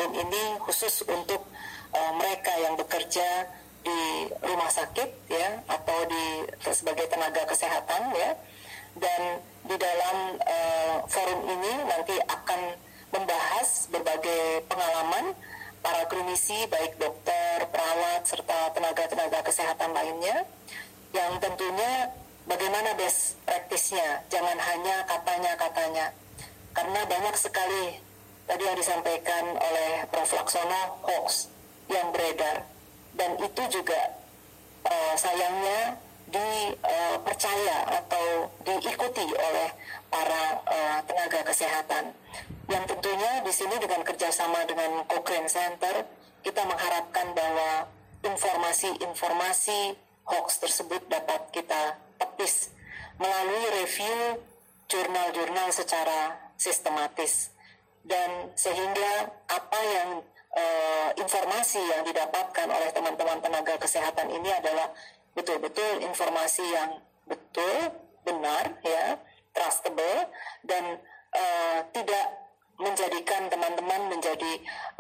forum ini khusus untuk mereka yang bekerja di rumah sakit ya, atau sebagai tenaga kesehatan ya. Dan di dalam forum ini nanti akan membahas berbagai pengalaman para klinisi, baik dokter, perawat, serta tenaga-tenaga kesehatan lainnya, yang tentunya bagaimana best practice-nya, jangan hanya katanya-katanya. Karena banyak sekali tadi yang disampaikan oleh Prof. Laksono hoax yang beredar, dan itu juga sayangnya dipercaya atau diikuti oleh para tenaga kesehatan. Yang tentunya di sini dengan kerjasama dengan Cochrane Center, kita mengharapkan bahwa informasi-informasi hoax tersebut dapat kita tepis melalui review jurnal-jurnal secara sistematis, dan sehingga apa yang informasi yang didapatkan oleh teman-teman tenaga kesehatan ini adalah betul-betul informasi yang betul, benar, ya, trustable, dan tidak menjadikan teman-teman menjadi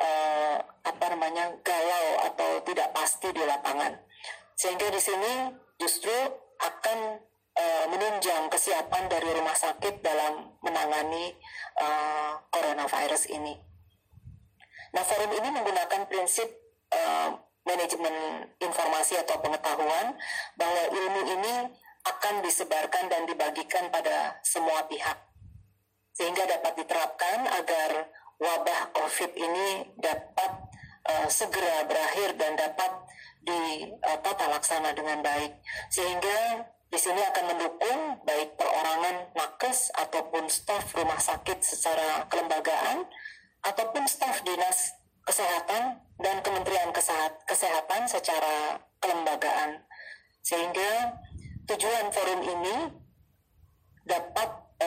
galau atau tidak pasti di lapangan. Sehingga di sini justru akan menunjang kesiapan dari rumah sakit dalam menangani coronavirus ini. Nah, forum ini menggunakan prinsip manajemen informasi atau pengetahuan bahwa ilmu ini akan disebarkan dan dibagikan pada semua pihak, sehingga dapat diterapkan agar wabah COVID ini dapat segera berakhir dan dapat ditata laksana dengan baik. Sehingga di sini akan mendukung baik perorangan nakes ataupun staf rumah sakit secara kelembagaan, ataupun staf dinas kesehatan dan Kementerian Kesehatan secara kelembagaan. Sehingga tujuan forum ini dapat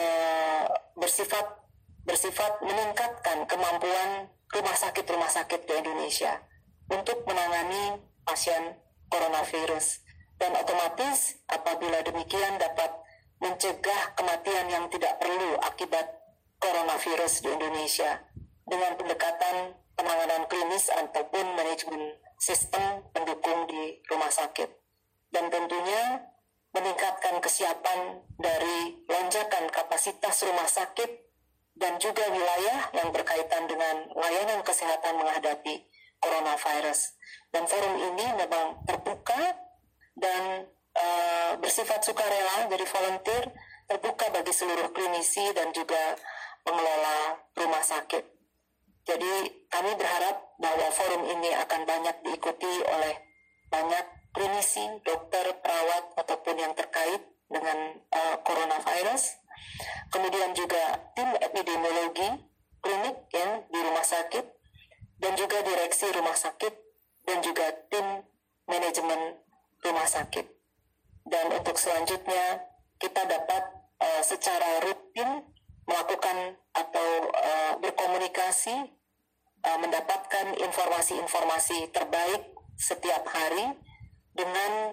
bersifat meningkatkan kemampuan rumah sakit di Indonesia untuk menangani pasien coronavirus, dan otomatis apabila demikian dapat mencegah kematian yang tidak perlu akibat coronavirus di Indonesia dengan pendekatan penanganan klinis ataupun manajemen sistem pendukung di rumah sakit, dan tentunya meningkatkan kesiapan dari lonjakan kapasitas rumah sakit dan juga wilayah yang berkaitan dengan layanan kesehatan menghadapi coronavirus. Dan forum ini memang terbuka dan bersifat sukarela, jadi volunteer, terbuka bagi seluruh klinisi dan juga pengelola rumah sakit. Jadi kami berharap bahwa forum ini akan banyak diikuti oleh banyak klinisi, dokter, perawat, ataupun yang terkait dengan coronavirus. Kemudian juga tim epidemiologi klinik ya di rumah sakit, dan juga direksi rumah sakit, dan juga tim manajemen rumah sakit. Dan untuk selanjutnya kita dapat secara rutin melakukan atau berkomunikasi, mendapatkan informasi-informasi terbaik setiap hari dengan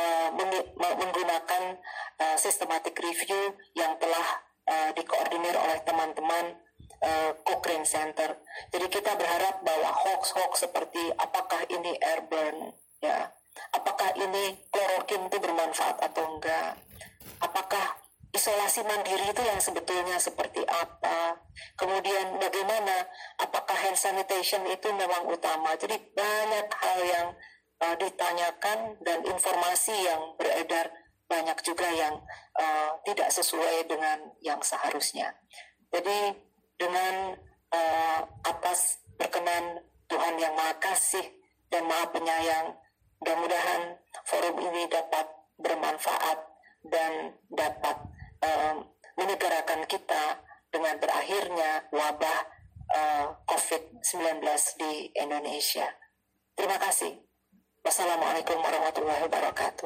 menggunakan systematic review yang telah dikoordinir oleh teman-teman Cochrane Center. Jadi kita berharap bahwa hoax-hoax seperti apakah ini airborne, ya, apakah ini klorokin itu bermanfaat atau enggak, apakah isolasi mandiri itu yang sebetulnya seperti apa, kemudian bagaimana, apakah hand sanitation itu memang utama. Jadi banyak hal yang ditanyakan, dan informasi yang beredar banyak juga yang tidak sesuai dengan yang seharusnya. Jadi dengan atas berkenan Tuhan yang Maha Kasih dan Maha Penyayang, mudah-mudahan forum ini dapat bermanfaat dan dapat menyegerakan kita dengan berakhirnya wabah COVID-19 di Indonesia. Terima kasih. Wassalamualaikum warahmatullahi wabarakatuh.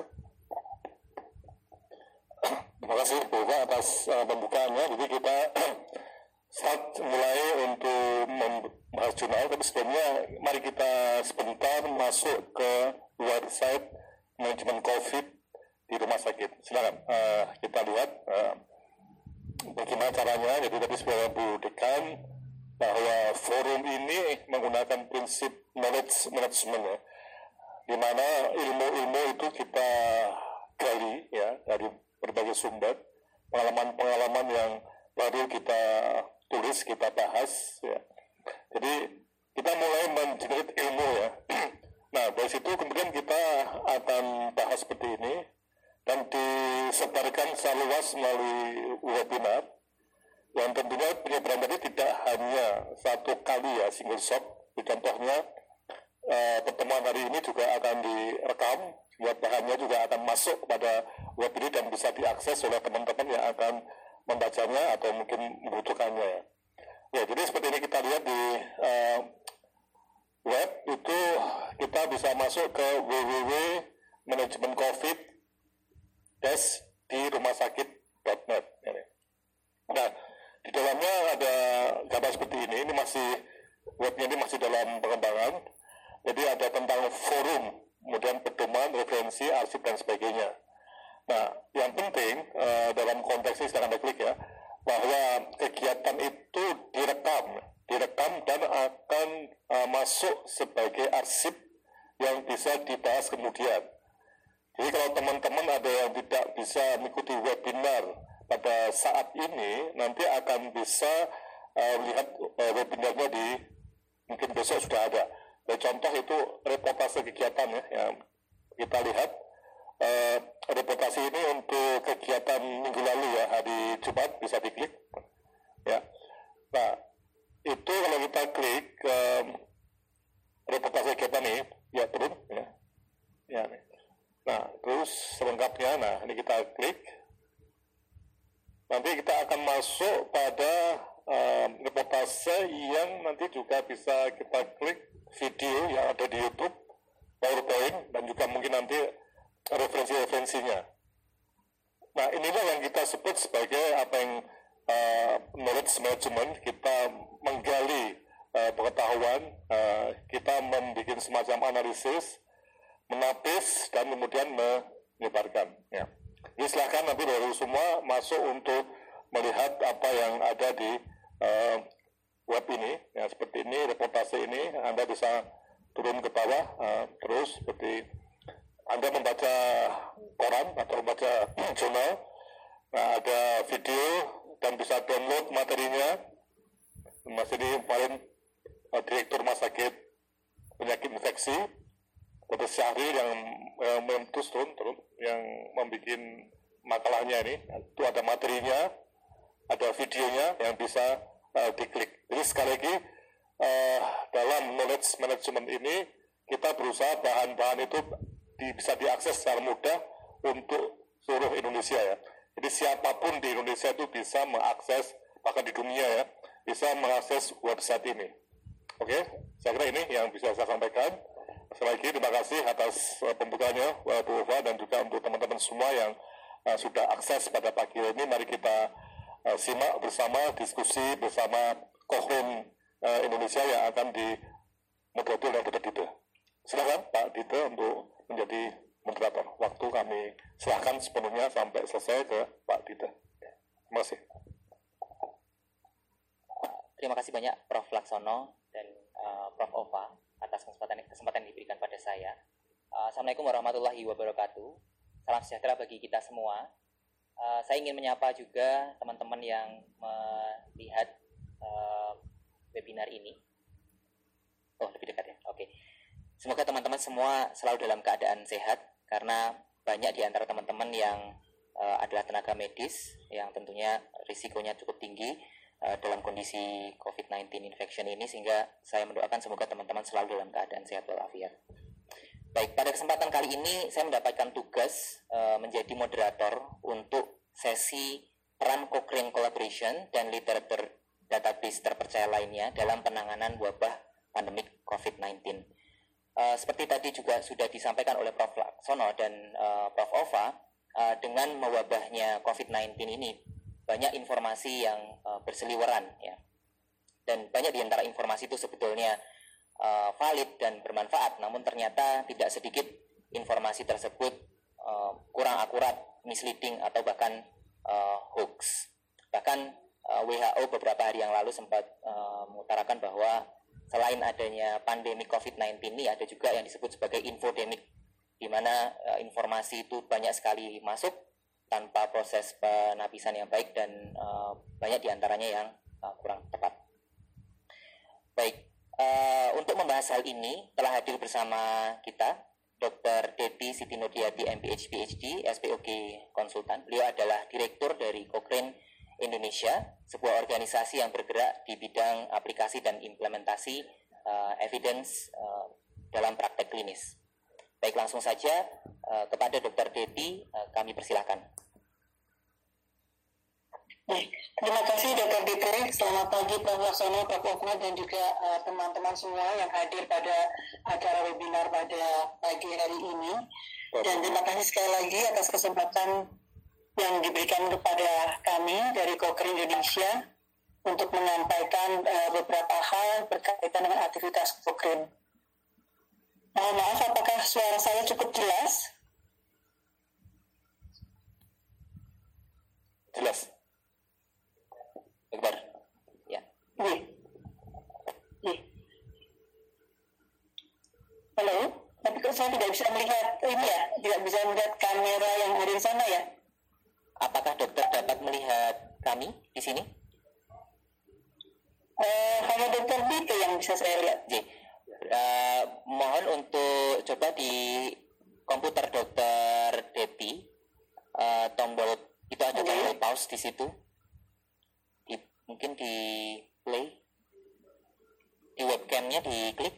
Terima kasih Bu Eva atas pembukaannya. Jadi kita mulai untuk membahas jurnal, tapi sebelumnya mari kita sebentar masuk ke website manajemen COVID di rumah sakit. Silakan kita lihat bagaimana caranya. Jadi tadi sebenarnya Bu Dekan bahwa forum ini menggunakan prinsip knowledge management ya, di mana ilmu-ilmu itu kita gali ya dari berbagai sumber, pengalaman-pengalaman yang baru kita tulis, kita bahas ya. Jadi kita mulai mengenerate ilmu ya. Nah dari situ kemudian kita akan bahas seperti ini dan disebarkan secara luas melalui webinar yang tentunya penyebaran tadi tidak hanya satu kali ya, single shot. Contohnya pertemuan hari ini juga akan direkam, buat bahannya juga akan masuk kepada web ini dan bisa diakses oleh teman-teman yang akan membacanya atau mungkin membutuhkannya ya. Ya, jadi seperti ini kita lihat di web itu kita bisa masuk ke www.manajemencovid-di-rumahsakit.net. Nah, di dalamnya ada gambar seperti ini masih webnya ini masih dalam pengembangan. Jadi ada tentang forum, kemudian pedoman, referensi, arsip dan sebagainya. Nah, yang penting dalam konteks ini sedang Anda klik ya, bahwa kegiatan itu direkam dan akan masuk sebagai arsip yang bisa dibahas kemudian. Jadi kalau teman-teman ada yang tidak bisa mengikuti webinar pada saat ini, nanti akan bisa lihat webinarnya di mungkin besok sudah ada. Contoh itu reportase kegiatan ya, yang kita lihat reportase ini untuk kegiatan minggu lalu ya, hari Jumat, bisa diklik ya. Nah itu kalau kita klik reportase kegiatan ini ya turun ya. Nah terus selengkapnya, nah ini kita klik, nanti kita akan masuk pada reportase yang nanti juga bisa kita klik video yang ada di YouTube, PowerPoint, dan juga mungkin nanti referensi-referensinya. Nah inilah yang kita sebut sebagai apa yang knowledge management. Kita menggali pengetahuan, kita membuat semacam analisis, menapis, dan kemudian menyebarkan ya. Jadi silakan nanti dari semua masuk untuk melihat apa yang ada di web ini ya, seperti ini reportase ini. Anda bisa turun ke bawah, terus seperti Anda membaca koran atau membaca jurnal. Nah ada video dan bisa download materinya. Mas ini kemarin Direktur Rumah Sakit Penyakit Infeksi Dr. Syahril yang mentus turun yang membuat makalahnya ini. Itu ada materinya, ada videonya yang bisa diklik. Jadi sekali lagi dalam knowledge management ini kita berusaha bahan-bahan itu bisa diakses secara mudah untuk seluruh Indonesia ya. Jadi siapapun di Indonesia itu bisa mengakses, bahkan di dunia ya, bisa mengakses website ini. Oke, saya kira ini yang bisa saya sampaikan. Sekali lagi terima kasih atas pembukanya Bu Ova, dan juga untuk teman-teman semua yang sudah akses pada pagi ini. Mari kita simak bersama, diskusi bersama Kohrum Indonesia yang akan dimoderator oleh Dr. Dito. Silakan Pak Dito untuk menjadi moderator. Waktu kami silakan sepenuhnya sampai selesai ke Pak Dito. Terima kasih. Terima kasih banyak Prof. Laksono dan Prof. Ova atas kesempatan yang diberikan pada saya. Assalamualaikum warahmatullahi wabarakatuh. Salam sejahtera bagi kita semua. Saya ingin menyapa juga teman-teman yang melihat webinar ini. Oh, lebih dekat ya. Oke. Semoga teman-teman semua selalu dalam keadaan sehat, karena banyak di antara teman-teman yang adalah tenaga medis yang tentunya risikonya cukup tinggi dalam kondisi COVID-19 infection ini, sehingga saya mendoakan semoga teman-teman selalu dalam keadaan sehat walafiat. Baik, pada kesempatan kali ini saya mendapatkan tugas menjadi moderator untuk sesi peran Cochrane Collaboration dan literatur database terpercaya lainnya dalam penanganan wabah pandemik COVID-19. Seperti tadi juga sudah disampaikan oleh Prof. Laksono dan Prof. Ova, dengan mewabahnya COVID-19 ini banyak informasi yang berseliweran ya. Dan banyak di antara informasi itu sebetulnya valid dan bermanfaat, namun ternyata tidak sedikit informasi tersebut kurang akurat, misleading atau bahkan hoax. Bahkan WHO beberapa hari yang lalu sempat mengutarakan bahwa selain adanya pandemi COVID-19 ini ada juga yang disebut sebagai infodemic, di mana informasi itu banyak sekali masuk tanpa proses penapisan yang baik dan banyak diantaranya yang kurang tepat. Baik, untuk membahas hal ini telah hadir bersama kita Dr. Dety Siti Nurdiati, MPH PhD, SPOG Konsultan. Beliau adalah Direktur dari Cochrane Indonesia, sebuah organisasi yang bergerak di bidang aplikasi dan implementasi evidence dalam praktek klinis. Baik, langsung saja kepada Dr. Dety kami persilahkan. Terima kasih Dr. Dety. Selamat pagi Prof. Laksono, Prof. Ova, dan juga teman-teman semua yang hadir pada acara webinar pada pagi hari ini. Dan terima kasih sekali lagi atas kesempatan yang diberikan kepada kami dari Cochrane Indonesia untuk menyampaikan beberapa hal berkaitan dengan aktivitas Cochrane. Mohon maaf, apakah suara saya cukup jelas? Jelas. Akbar. Ya. Halo, tapi kok saya tidak bisa melihat ini ya, tidak bisa melihat kamera yang ada di sana ya? Apakah dokter dapat melihat kami di sini? Hanya Dr. Dety yang bisa saya lihat. Mohon untuk coba di komputer Dr. Dety, tombol itu ada tombol pause di situ. Mungkin di play, di webcamnya diklik.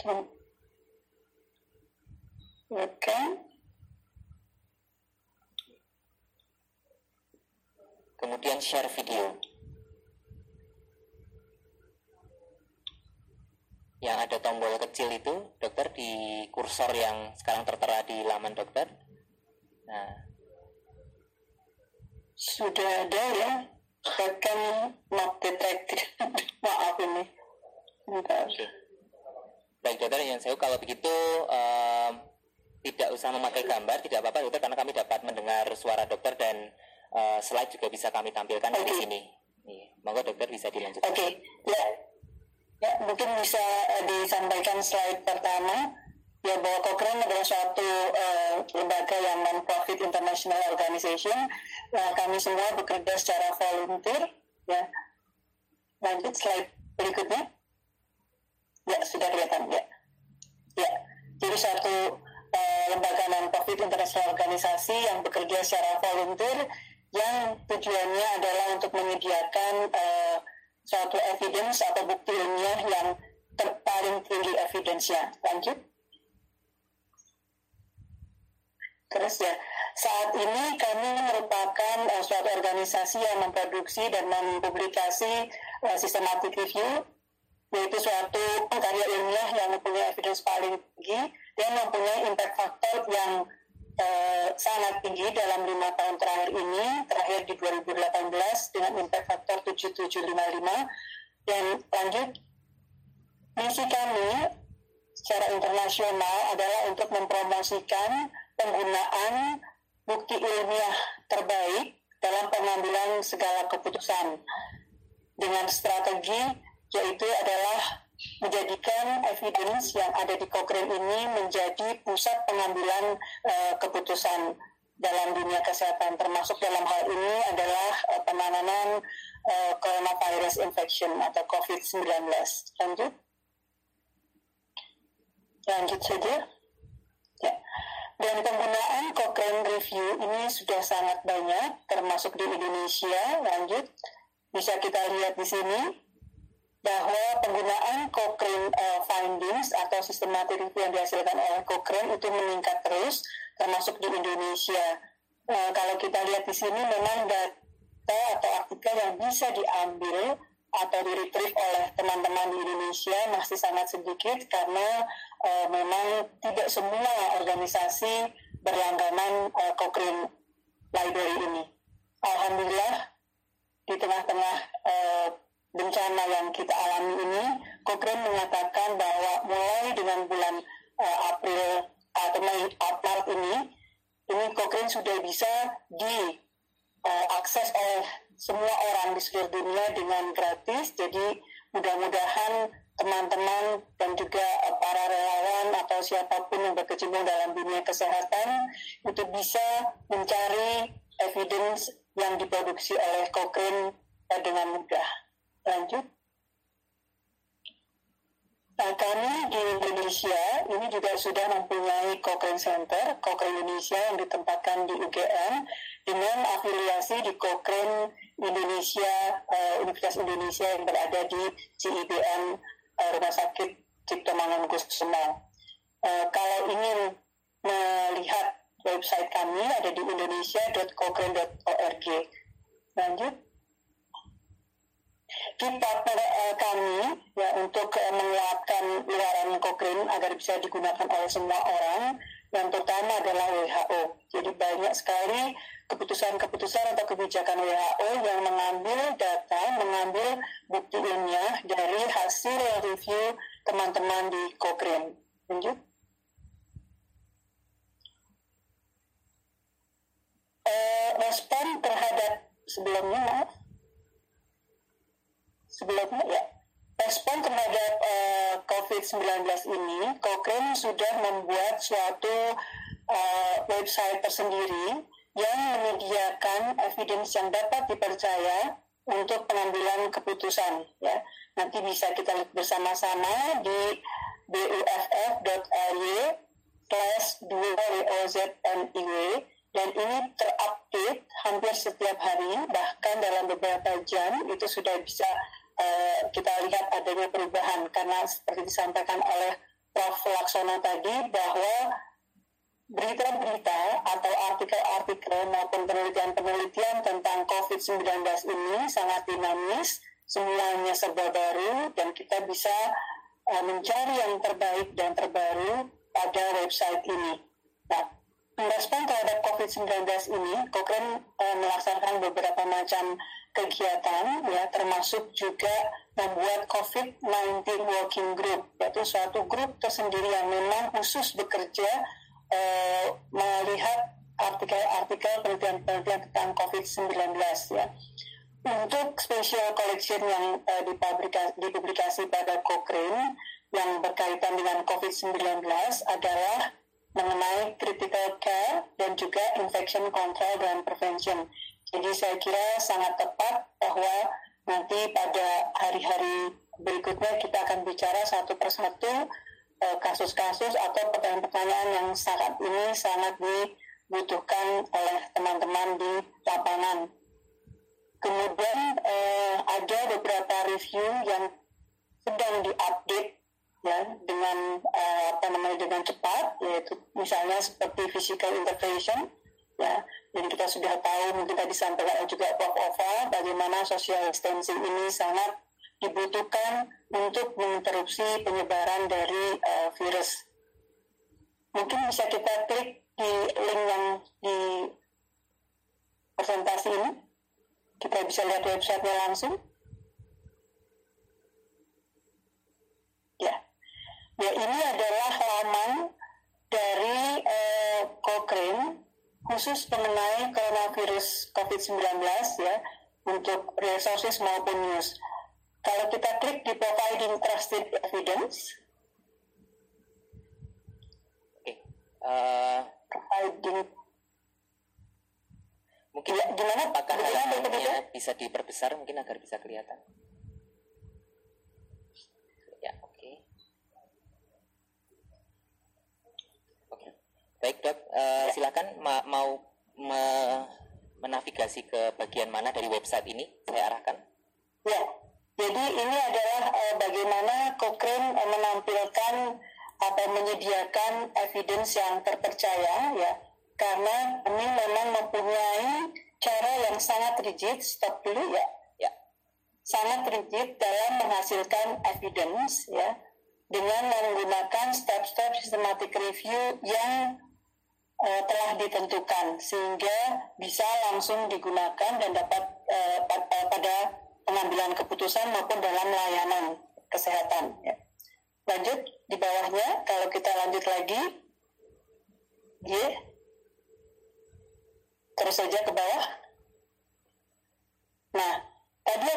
Webcam. Kemudian share video. Yang ada tombol kecil itu, dokter, di kursor yang sekarang tertera di laman dokter. Nah, sudah ada ya. Webcam not detected. Maaf ini. Bentar. Okay. Baik dokter, yang saya kalau begitu tidak usah memakai gambar, tidak apa-apa dokter, karena kami dapat mendengar suara dokter dan slide juga bisa kami tampilkan di sini. Monggo dokter bisa dilanjutkan. Oke. Ya, mungkin bisa disampaikan slide pertama. Ya, bahwa Cochrane adalah suatu lembaga yang non-profit international organization. Kami semua bekerja secara volunteer. Ya. Lanjut slide berikutnya. Ya, sudah kelihatan. Ya. Jadi suatu lembaga non-profit international organisasi yang bekerja secara volunteer yang tujuannya adalah untuk menyediakan suatu evidence atau bukti ilmiah yang paling tinggi evidence-nya. Lanjut. Terus ya, saat ini kami merupakan suatu organisasi yang memproduksi dan mempublikasi systematic review, yaitu suatu karya ilmiah yang mempunyai evidence paling tinggi dan mempunyai impact factor yang sangat tinggi dalam 5 tahun terakhir ini, terakhir di 2018 dengan impact factor 7755. Dan lanjut, misi kami secara internasional adalah untuk mempromosikan penggunaan bukti ilmiah terbaik dalam pengambilan segala keputusan dengan strategi yaitu adalah menjadikan evidence yang ada di Cochrane ini menjadi pusat pengambilan keputusan dalam dunia kesehatan, termasuk dalam hal ini adalah penanganan coronavirus infection atau COVID-19. Lanjut saja. Ya. Dan penggunaan Cochrane Review ini sudah sangat banyak, termasuk di Indonesia. Lanjut, bisa kita lihat di sini bahwa penggunaan Cochrane findings atau systematic review yang dihasilkan oleh Cochrane itu meningkat terus, termasuk di Indonesia. Kalau kita lihat di sini memang data atau artikel yang bisa diambil atau di-retrieve oleh teman-teman di Indonesia masih sangat sedikit karena memang tidak semua organisasi berlangganan Cochrane Library ini. Alhamdulillah, di tengah-tengah bencana yang kita alami ini, Cochrane mengatakan bahwa mulai dengan bulan April atau Maret ini Cochrane sudah bisa diakses oleh semua orang di seluruh dunia dengan gratis. Jadi mudah-mudahan teman-teman dan juga para relawan atau siapapun yang berkecimpung dalam dunia kesehatan itu bisa mencari evidence yang diproduksi oleh Cochrane dengan mudah. Lanjut. Nah, kami di Indonesia ini juga sudah mempunyai Cochrane Center, Cochrane Indonesia yang ditempatkan di UGM dengan afiliasi di Cochrane Indonesia, Universitas Indonesia yang berada di CIBM Rumah Sakit Cipto Mangunkusumo. Kalau ingin melihat website kami ada di indonesia.cochrane.org. Lanjut. Key partner kami ya, untuk menguatkan luaran Cochrane agar bisa digunakan oleh semua orang, yang pertama adalah WHO. Jadi banyak sekali keputusan-keputusan atau kebijakan WHO yang mengambil data, mengambil bukti ilmiah dari hasil review teman-teman di Cochrane. Lanjut. Respon terhadap sebelumnya ya, respon terhadap COVID-19 ini, Cochrane sudah membuat suatu website tersendiri yang menyediakan evidence yang dapat dipercaya untuk pengambilan keputusan. Ya, nanti bisa kita lihat bersama-sama di buff.ly/2WOZNIW, dan ini terupdate hampir setiap hari, bahkan dalam beberapa jam itu sudah bisa kita lihat adanya perubahan, karena seperti disampaikan oleh Prof. Laksono tadi bahwa berita-berita atau artikel-artikel maupun penelitian-penelitian tentang COVID-19 ini sangat dinamis, semuanya serba baru, dan kita bisa mencari yang terbaik dan terbaru pada website ini. Nah, respon terhadap COVID-19 ini, Cochrane melaksanakan beberapa macam kegiatan, ya, termasuk juga membuat COVID-19 Working Group, yaitu suatu grup tersendiri yang memang khusus bekerja melihat artikel-artikel penelitian-penelitian tentang COVID-19. Ya. Untuk special collection yang dipublikasi pada Cochrane yang berkaitan dengan COVID-19 adalah mengenai critical care dan juga infection control dan prevention. Jadi saya kira sangat tepat bahwa nanti pada hari-hari berikutnya kita akan bicara satu persatu kasus-kasus atau pertanyaan-pertanyaan yang saat ini sangat dibutuhkan oleh teman-teman di lapangan. Kemudian ada beberapa review yang sedang diupdate, ya, dengan dengan cepat, yaitu misalnya seperti physical intervention, ya, dan kita sudah tahu, mungkin tadi disampaikan juga Prof. Ova, bagaimana social distancing ini sangat dibutuhkan untuk menginterupsi penyebaran dari virus. Mungkin bisa kita klik di link yang di presentasi ini, kita bisa lihat website-nya langsung. Ya, ini adalah laman dari Cochrane khusus mengenai coronavirus COVID-19, ya, untuk resources maupun news. Kalau kita klik di providing trusted evidence, providing, mungkin ya, gimana? Apakah halamannya bisa diperbesar mungkin agar bisa kelihatan? Ya, oke. Baik dok, silakan mau menavigasi ke bagian mana dari website ini, saya arahkan. Ya, jadi ini adalah bagaimana Cochrane menampilkan atau menyediakan evidence yang terpercaya, ya, karena kami memang mempunyai cara yang sangat rigid, stop dulu ya, sangat rigid dalam menghasilkan evidence, ya, dengan menggunakan step-step systematic review yang telah ditentukan sehingga bisa langsung digunakan dan dapat pada pengambilan keputusan maupun dalam layanan kesehatan. Ya. Lanjut di bawahnya, kalau kita lanjut lagi, terus saja ke bawah.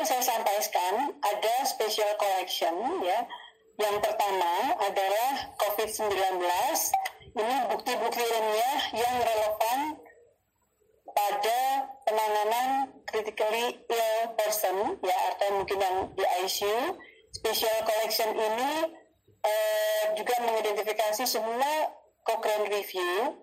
yang saya sampaikan ada special collection ya. Yang pertama adalah COVID-19. Ini bukti-bukti ilmiah yang relevan pada penanganan critically ill person ya, atau mungkin yang di ICU. Special collection ini juga mengidentifikasi semua Cochrane review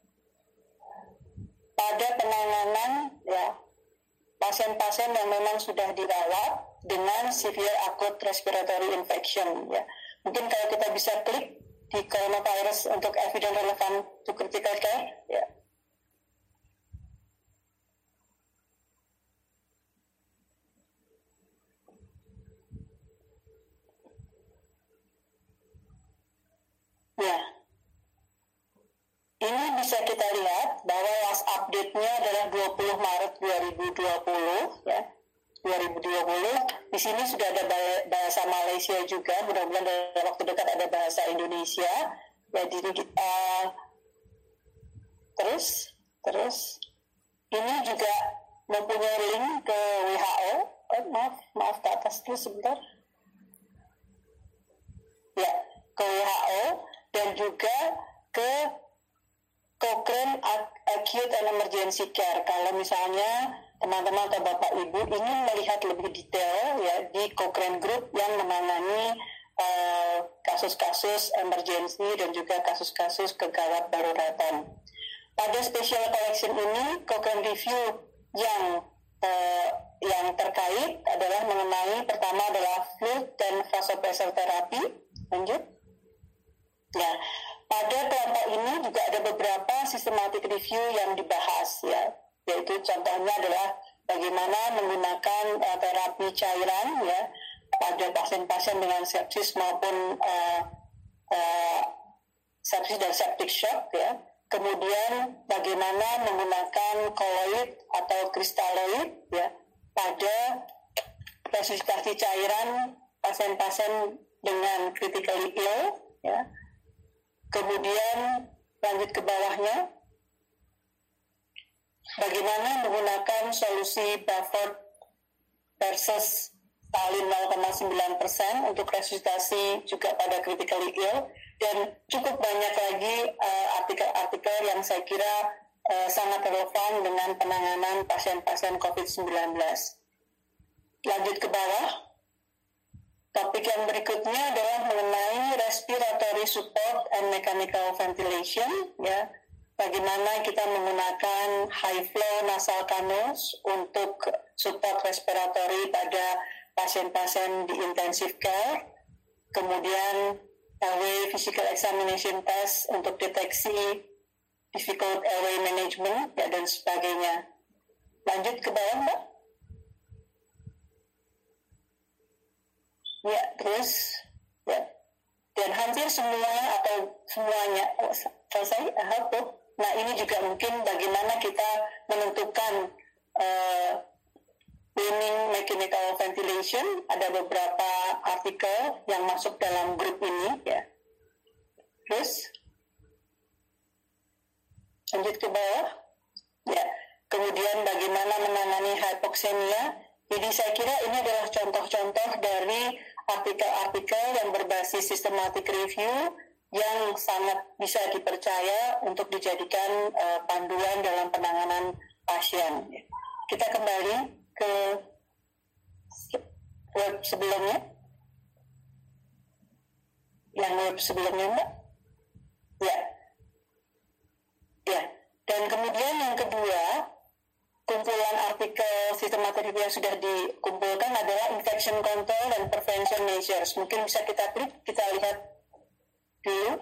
pada penanganan ya pasien-pasien yang memang sudah dirawat dengan severe acute respiratory infection ya. Mungkin kalau kita bisa klik di coronavirus untuk evidence relevant to critical care ya. Ya. Ini bisa kita lihat bahwa last update-nya adalah 20 Maret 2020 ya. 2020. Di sini sudah ada bahasa Malaysia juga, mudah-mudahan dalam waktu dekat ada bahasa Indonesia. Jadi kita terus ini juga mempunyai link ke WHO. Maaf ke atas dulu sebentar. Ya, ke WHO dan juga ke Cochrane Acute and Emergency Care. Kalau misalnya teman-teman atau Bapak Ibu ingin melihat lebih detail ya di Cochrane Group yang menangani kasus-kasus emergency dan juga kasus-kasus kegawat daruratan. Pada special collection ini Cochrane review yang terkait adalah mengenai pertama adalah fluid dan vasopressor therapy. Lanjut. Ya, pada kelompok ini juga ada beberapa systematic review yang dibahas ya, yaitu contohnya adalah bagaimana menggunakan terapi cairan ya pada pasien-pasien dengan sepsis maupun sepsis dan septic shock ya. Kemudian bagaimana menggunakan koloid atau kristaloid ya pada resusitasi cairan pasien-pasien dengan critically ill ya. Kemudian lanjut ke bawahnya, bagaimana menggunakan solusi buffered versus salin 0,9% untuk resusitasi juga pada critically ill, dan cukup banyak lagi artikel-artikel yang saya kira sangat relevan dengan penanganan pasien-pasien COVID-19. Lanjut ke bawah. Topik yang berikutnya adalah mengenai respiratory support and mechanical ventilation ya. Bagaimana kita menggunakan high flow nasal cannuls untuk support respiratory pada pasien-pasien di intensive care. Kemudian airway physical examination test untuk deteksi difficult airway management ya, dan sebagainya. Lanjut ke bawah, Mbak. Ya, terus ya. Dan hampir semua atau semuanya selesai. Nah, ini juga mungkin bagaimana kita menentukan winning mechanical ventilation. Ada beberapa artikel yang masuk dalam grup ini ya. Terus lanjut ke bawah. Ya. Kemudian bagaimana menangani hypoxemia. Jadi saya kira ini adalah contoh-contoh dari artikel-artikel yang berbasis systematic review yang sangat bisa dipercaya untuk dijadikan panduan dalam penanganan pasien. Kita kembali ke web sebelumnya. Yang web sebelumnya, Mbak. Ya. Ya. Dan kemudian yang kedua, kumpulan artikel sistematik yang sudah dikumpulkan adalah infection control dan prevention measures. Mungkin bisa kita klik, kita lihat dulu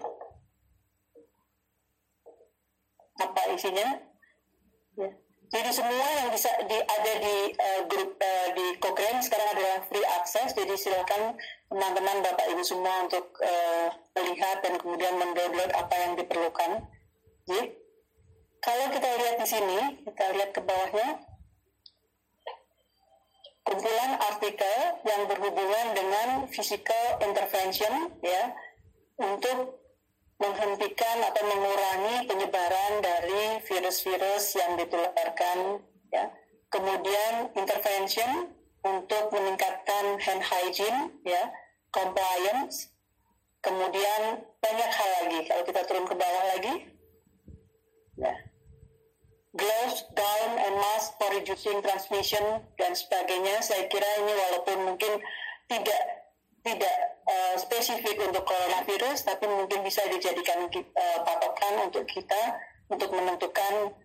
apa isinya. Ya. Jadi semua yang bisa ada di grup di Cochrane sekarang adalah free access. Jadi silakan teman-teman Bapak Ibu semua untuk melihat dan kemudian mendownload apa yang diperlukan. Jadi, kalau kita lihat di sini, kita lihat ke bawahnya, kumpulan artikel yang berhubungan dengan physical intervention ya, untuk menghentikan atau mengurangi penyebaran dari virus-virus yang ditularkan ya. Kemudian intervention untuk meningkatkan hand hygiene, ya, compliance, kemudian banyak hal lagi. Kalau kita turun ke bawah lagi, ya, gloves, gown, and mask for reducing transmission dan sebagainya. Saya kira ini walaupun mungkin tidak spesifik untuk coronavirus, tapi mungkin bisa dijadikan patokan untuk kita untuk menentukan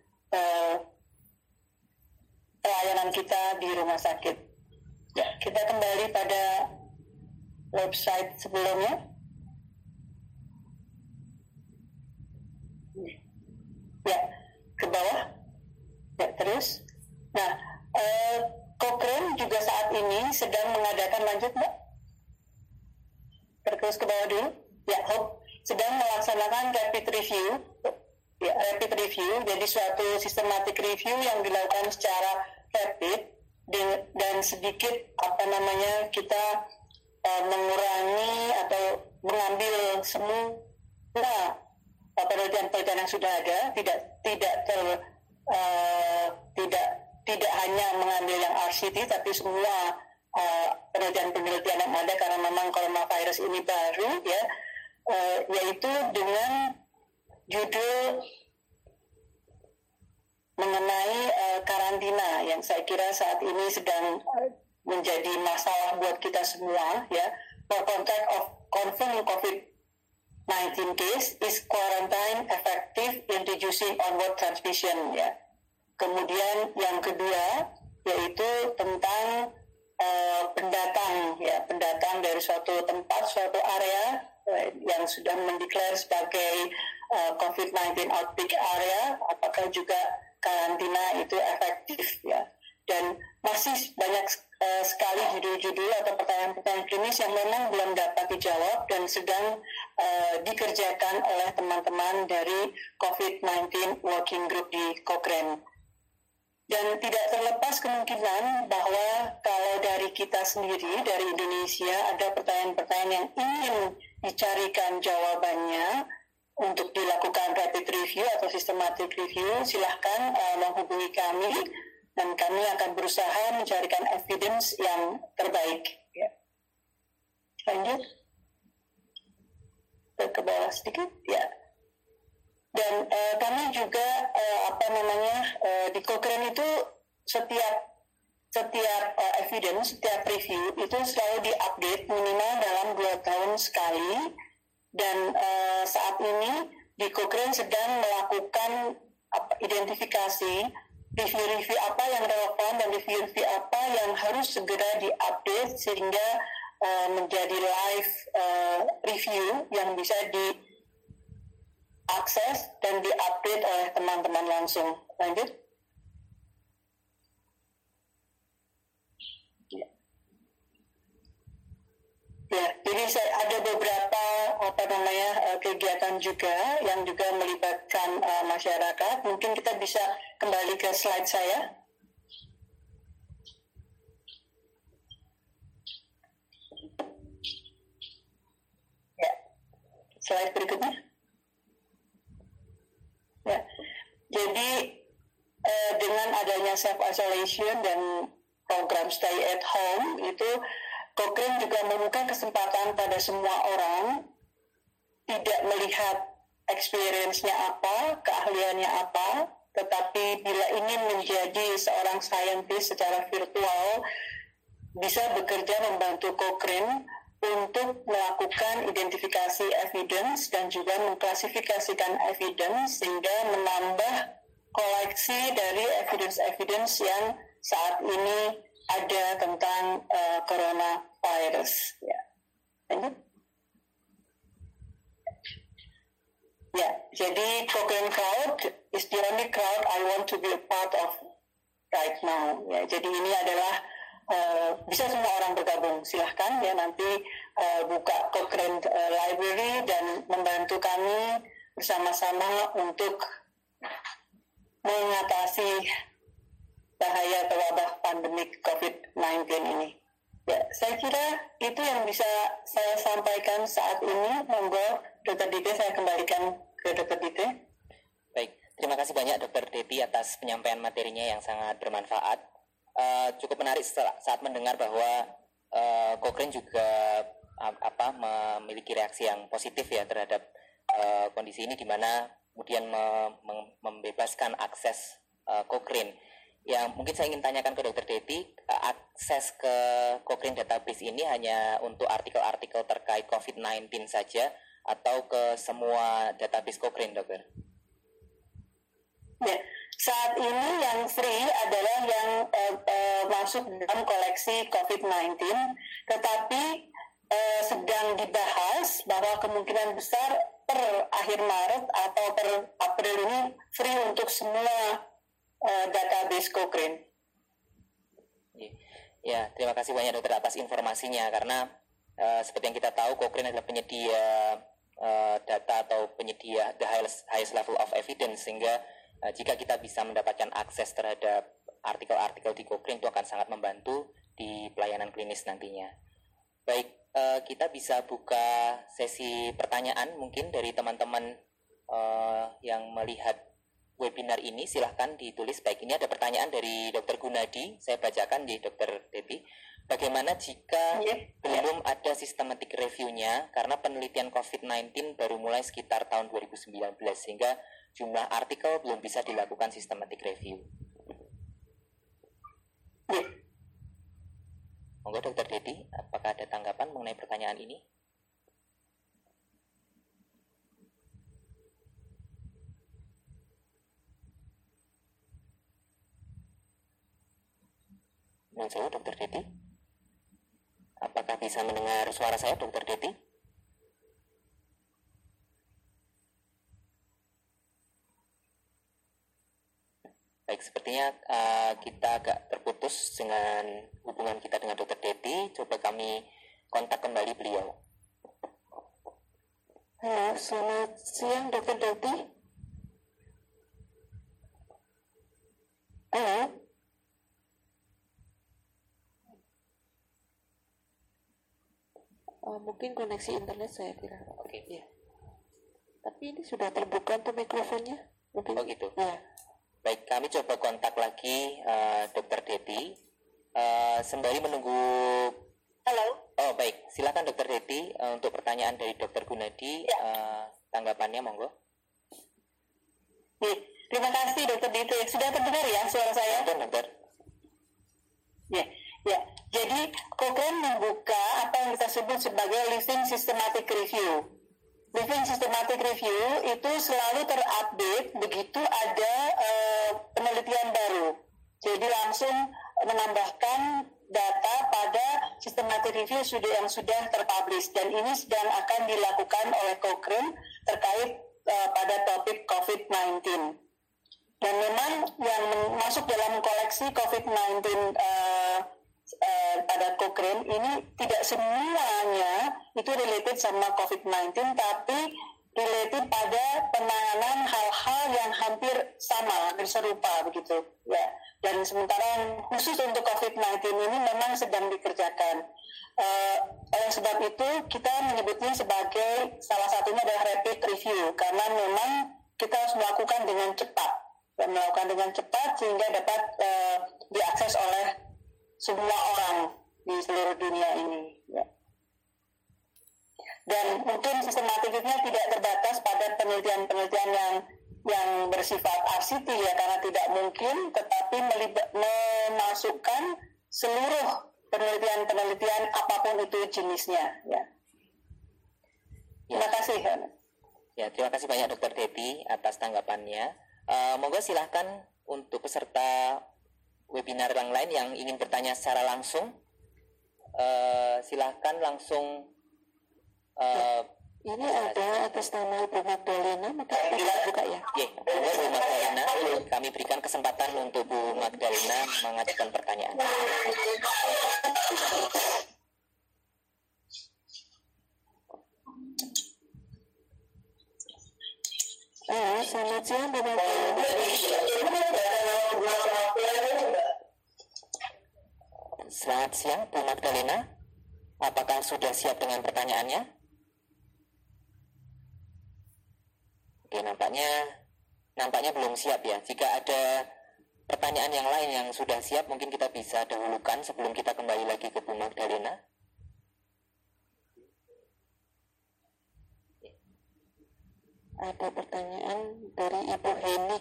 pelayanan kita di rumah sakit. Ya, kita kembali pada website sebelumnya. Ya, ke bawah. Ya, terus. Nah, Cochrane juga saat ini sedang mengadakan, lanjut Mbak? Terus ke bawah dulu. Ya, Hope sedang melaksanakan rapid review. Ya, rapid review, jadi suatu systematic review yang dilakukan secara rapid dan sedikit kita mengurangi atau mengambil semua penelitian-penelitian yang sudah ada, tidak hanya mengambil yang RCT, tapi semua penelitian-penelitian yang ada, karena memang coronavirus ini baru, ya, yaitu dengan judul mengenai karantina yang saya kira saat ini sedang menjadi masalah buat kita semua, ya. For contact of confirmed COVID-19 case, is quarantine effective in reducing onward transmission, ya. Kemudian yang kedua yaitu tentang pendatang dari suatu tempat, suatu area yang sudah mendeklar sebagai COVID-19 outbreak area, apakah juga karantina itu efektif, ya. Dan masih banyak sekali judul-judul atau pertanyaan-pertanyaan klinis yang memang belum dapat dijawab dan sedang dikerjakan oleh teman-teman dari COVID-19 Working Group di Cochrane. Dan tidak terlepas kemungkinan bahwa kalau dari kita sendiri, dari Indonesia, ada pertanyaan-pertanyaan yang ingin dicarikan jawabannya untuk dilakukan rapid review atau systematic review, silahkan menghubungi kami dan kami akan berusaha mencarikan evidence yang terbaik. Ya. Lanjut. Ke bawah sedikit, ya. Dan kami juga di Cochrane itu setiap evidence, setiap review itu selalu diupdate minimal dalam 2 tahun sekali. Dan saat ini di Cochrane sedang melakukan identifikasi review-review apa yang relevan dan review-review apa yang harus segera diupdate sehingga menjadi live review yang bisa diakses dan diupdate oleh teman-teman langsung. Lanjut. Ya, jadi ada beberapa kegiatan juga yang juga melibatkan masyarakat. Mungkin kita bisa kembali ke slide saya. Ya, slide berikutnya. Ya, jadi dengan adanya self isolation dan program stay at home itu Cochrane juga membuka kesempatan pada semua orang, tidak melihat experience-nya apa, keahliannya apa, tetapi bila ingin menjadi seorang scientist secara virtual, bisa bekerja membantu Cochrane untuk melakukan identifikasi evidence dan juga mengklasifikasikan evidence sehingga menambah koleksi dari evidence-evidence yang saat ini ada tentang coronavirus. Ya. Lanjut. Ya, jadi Cochrane Crowd is the only crowd I want to be a part of right now. Ya, jadi ini adalah bisa semua orang bergabung. Silahkan ya nanti buka Cochrane Library dan membantu kami bersama-sama untuk mengatasi bahaya atau wabah pandemik COVID-19 ini. Ya, saya kira itu yang bisa saya sampaikan saat ini. Monggo, Dr. Dite, saya kembalikan ke Dr. Dite. Baik, terima kasih banyak Dr. Deti atas penyampaian materinya yang sangat bermanfaat. cukup menarik saat mendengar bahwa Cochrane juga memiliki reaksi yang positif ya terhadap kondisi ini, di mana kemudian membebaskan akses Cochrane. Yang mungkin saya ingin tanyakan ke Dr. Deti, akses ke Cochrane database ini hanya untuk artikel-artikel terkait COVID-19 saja atau ke semua database Cochrane, dokter? Ya, saat ini yang free adalah yang masuk dalam koleksi COVID-19, tetapi sedang dibahas bahwa kemungkinan besar per akhir Maret atau per April ini free untuk semua database Cochrane. Ya, terima kasih banyak dokter atas informasinya, karena seperti yang kita tahu Cochrane adalah penyedia data atau penyedia the highest level of evidence, sehingga jika kita bisa mendapatkan akses terhadap artikel-artikel di Cochrane itu akan sangat membantu di pelayanan klinis nantinya. Baik, kita bisa buka sesi pertanyaan mungkin dari teman-teman yang melihat webinar ini. Silahkan ditulis. Baik, ini ada pertanyaan dari Dr. Gunadi, saya bacakan di Dr. Deti. Bagaimana jika belum ada systematic review-nya karena penelitian COVID-19 baru mulai sekitar tahun 2019 sehingga jumlah artikel belum bisa dilakukan systematic review? Monggo Dr. Deti, apakah ada tanggapan mengenai pertanyaan ini? Menurut saya, Dr. Deti, apakah bisa mendengar suara saya, Dr. Deti? Baik, sepertinya kita agak terputus dengan hubungan kita dengan Dr. Deti. Coba kami kontak kembali beliau. Halo, selamat siang Dr. Deti. Halo. Mungkin koneksi internet saya kira. Oke. Ya. Tapi ini sudah terbuka untuk mikrofonnya. Mungkin. Oh gitu. Ya. Baik, kami coba kontak lagi Dr. Deti. Sembari menunggu. Halo. Oh baik, silakan Dr. Deti untuk pertanyaan dari Dr. Gunadi. Ya. Tanggapannya monggo. Ya. Terima kasih Dr. Deti. Sudah terdengar ya suara saya? Dokter. Ya. Ya, jadi Cochrane membuka apa yang kita sebut sebagai Living Systematic Review. Living Systematic Review itu selalu terupdate begitu ada penelitian baru. Jadi langsung menambahkan data pada Systematic Review yang sudah terpublish, dan ini sedang akan dilakukan oleh Cochrane terkait pada topik COVID-19. Dan memang yang masuk dalam koleksi COVID-19 pada Cochrane ini tidak semuanya itu related sama COVID-19, tapi related pada penanganan hal-hal yang hampir sama, hampir serupa begitu ya. Dan sementara yang khusus untuk COVID-19 ini memang sedang dikerjakan. Oleh sebab itu kita menyebutnya sebagai salah satunya adalah rapid review, karena memang kita harus melakukan dengan cepat sehingga dapat diakses oleh semua orang di seluruh dunia ini ya. Dan mungkin sistematiknya tidak terbatas pada penelitian-penelitian yang bersifat RCT ya, karena tidak mungkin, tetapi memasukkan seluruh penelitian-penelitian apapun itu jenisnya ya. Terima kasih. Ya, terima kasih banyak Dr. Deti atas tanggapannya. Monggo silahkan untuk peserta webinar yang lain yang ingin bertanya secara langsung, silahkan langsung. Ini ada atas nama Bu Magdalena, maka kita buka ya. Bu Magdalena, kami berikan kesempatan untuk Bu Magdalena mengajukan pertanyaan. Selamat siang Bu Magdalena. Selamat siang Bu Magdalena, apakah sudah siap dengan pertanyaannya? Oke, nampaknya belum siap ya. Jika ada pertanyaan yang lain yang sudah siap mungkin kita bisa dahulukan sebelum kita kembali lagi ke Bu Magdalena. Ada pertanyaan dari Ibu Heni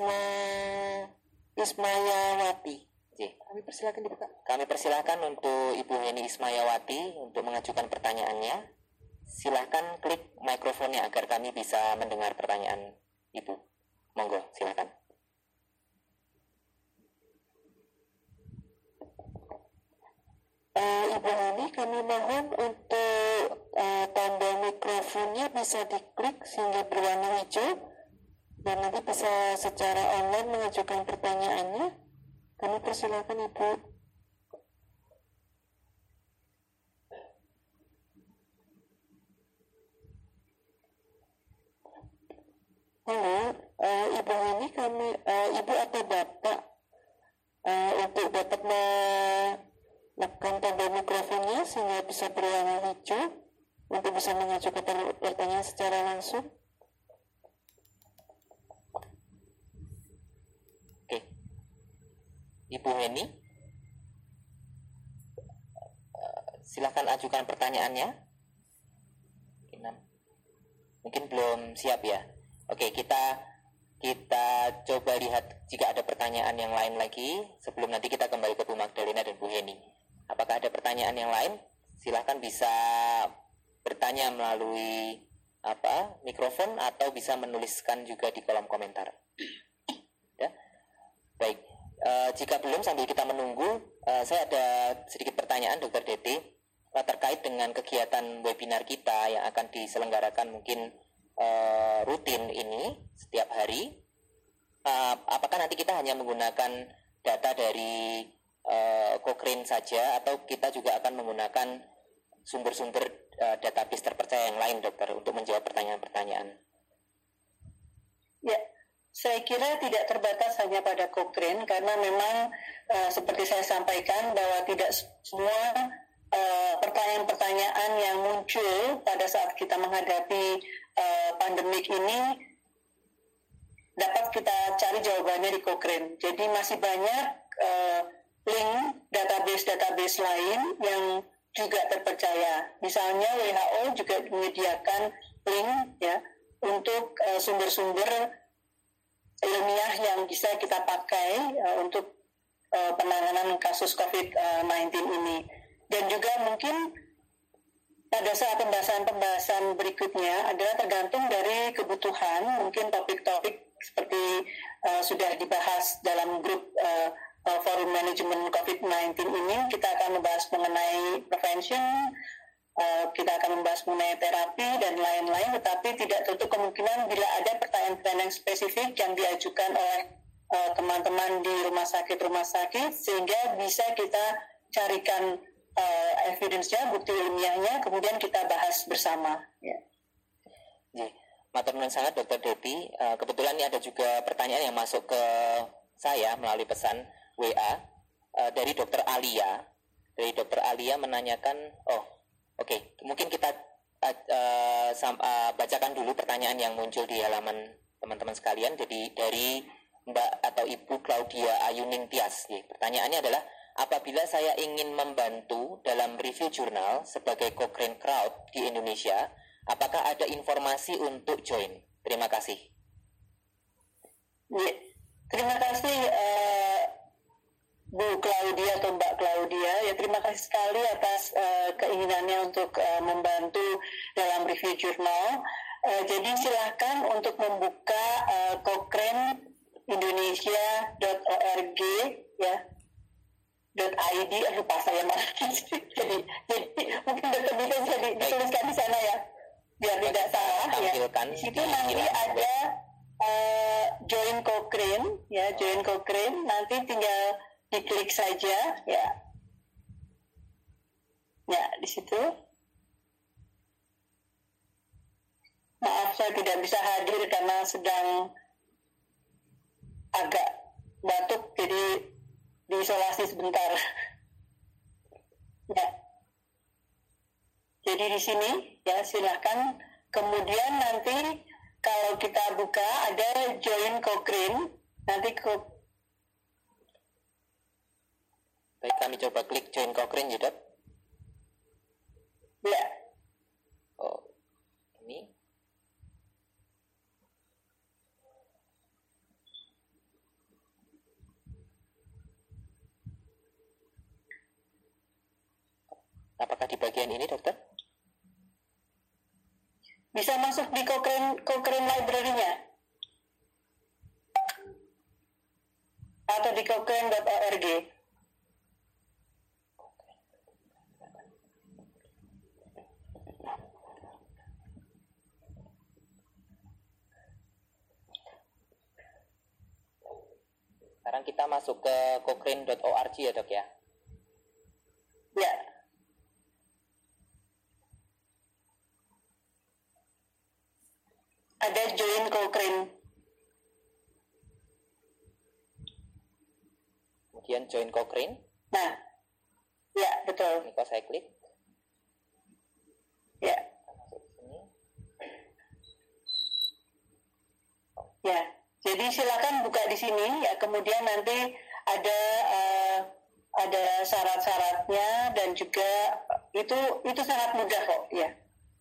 Ismayawati. Kami persilakan dibuka. Kami persilakan untuk Ibu Heni Ismayawati untuk mengajukan pertanyaannya. Silakan klik mikrofonnya agar kami bisa mendengar pertanyaan Ibu. Monggo, silakan. Ibu Heni, kami mohon untuk tanda mikrofonnya bisa diklik sehingga berwarna hijau dan nanti bisa secara online mengajukan pertanyaannya. Kami persilakan Ibu. Halo, Ibu Heni, Ibu atau Bapak untuk dapat menekan tanda mikrofonnya sehingga bisa berwarna hijau untuk bisa mengajukan pertanyaan secara langsung. Oke, Ibu Heni, silakan ajukan pertanyaannya. Mungkin belum siap ya. Oke, kita coba lihat jika ada pertanyaan yang lain lagi sebelum nanti kita kembali ke Bu Magdalena dan Bu Heni. Apakah ada pertanyaan yang lain? Silakan bisa bertanya melalui mikrofon atau bisa menuliskan juga di kolom komentar. Ya, baik. Jika belum sambil kita menunggu, saya ada sedikit pertanyaan Dr. Deti terkait dengan kegiatan webinar kita yang akan diselenggarakan mungkin rutin ini setiap hari. Apakah nanti kita hanya menggunakan data dari Cochrane saja atau kita juga akan menggunakan sumber-sumber database terpercaya yang lain, dokter, untuk menjawab pertanyaan-pertanyaan? Ya, saya kira tidak terbatas hanya pada Cochrane karena memang seperti saya sampaikan bahwa tidak semua pertanyaan-pertanyaan yang muncul pada saat kita menghadapi pandemik ini dapat kita cari jawabannya di Cochrane. Jadi masih banyak link database lain yang juga terpercaya. Misalnya WHO juga menyediakan link ya untuk sumber-sumber ilmiah yang bisa kita pakai untuk penanganan kasus COVID-19 ini. Dan juga mungkin pada saat pembahasan berikutnya adalah tergantung dari kebutuhan, mungkin topik-topik seperti sudah dibahas dalam grup forum manajemen COVID-19 ini, kita akan membahas mengenai prevention, kita akan membahas mengenai terapi dan lain-lain, tetapi tidak tertutup kemungkinan bila ada pertanyaan-pertanyaan spesifik yang diajukan oleh teman-teman di rumah sakit sehingga bisa kita carikan evidence-nya, bukti ilmiahnya, kemudian kita bahas bersama. Ya. Matur nuwun sangat Dr. Deti. Kebetulan ini ada juga pertanyaan yang masuk ke saya melalui pesan WA dari Dr. Alia. Dari Dr. Alia menanyakan, mungkin kita bacakan dulu pertanyaan yang muncul di halaman teman-teman sekalian. Jadi dari Mbak atau Ibu Claudia Ayuning Tias. Pertanyaannya adalah, apabila saya ingin membantu dalam review jurnal sebagai Cochrane Crowd di Indonesia, apakah ada informasi untuk join? Terima kasih. Ya, terima kasih Bu Claudia atau Mbak Claudia. Ya, terima kasih sekali atas keinginannya untuk membantu dalam review jurnal. Jadi silakan untuk membuka cochraneindonesia.org ya. .id, lupa saya malah. jadi mungkin dokter bisa dituliskan di sana ya, biar tidak salah ya. Di situ nanti ada join Cochrane ya, join Cochrane, nanti tinggal diklik saja ya. Ya, di situ. Maaf saya tidak bisa hadir karena sedang agak batuk, jadi diisolasi sebentar. Ya. Jadi di sini ya silakan. Kemudian nanti kalau kita buka ada join Cochrane. Nanti Baik, kami coba klik join Cochrane ya, Dok. Ya. Oh, ini. Apakah di bagian ini, Dokter? Bisa masuk di Cochrane Library-nya atau di cochrane.org. Sekarang kita masuk ke cochrane.org ya, Dok ya. Ya. Ada join Cochrane. Kemudian join Cochrane. Nah, ya betul. Ini kalau saya klik. Ya. Masuk ke sini. Ya. Jadi silakan buka di sini ya. Kemudian nanti ada syarat-syaratnya dan juga itu sangat mudah kok ya.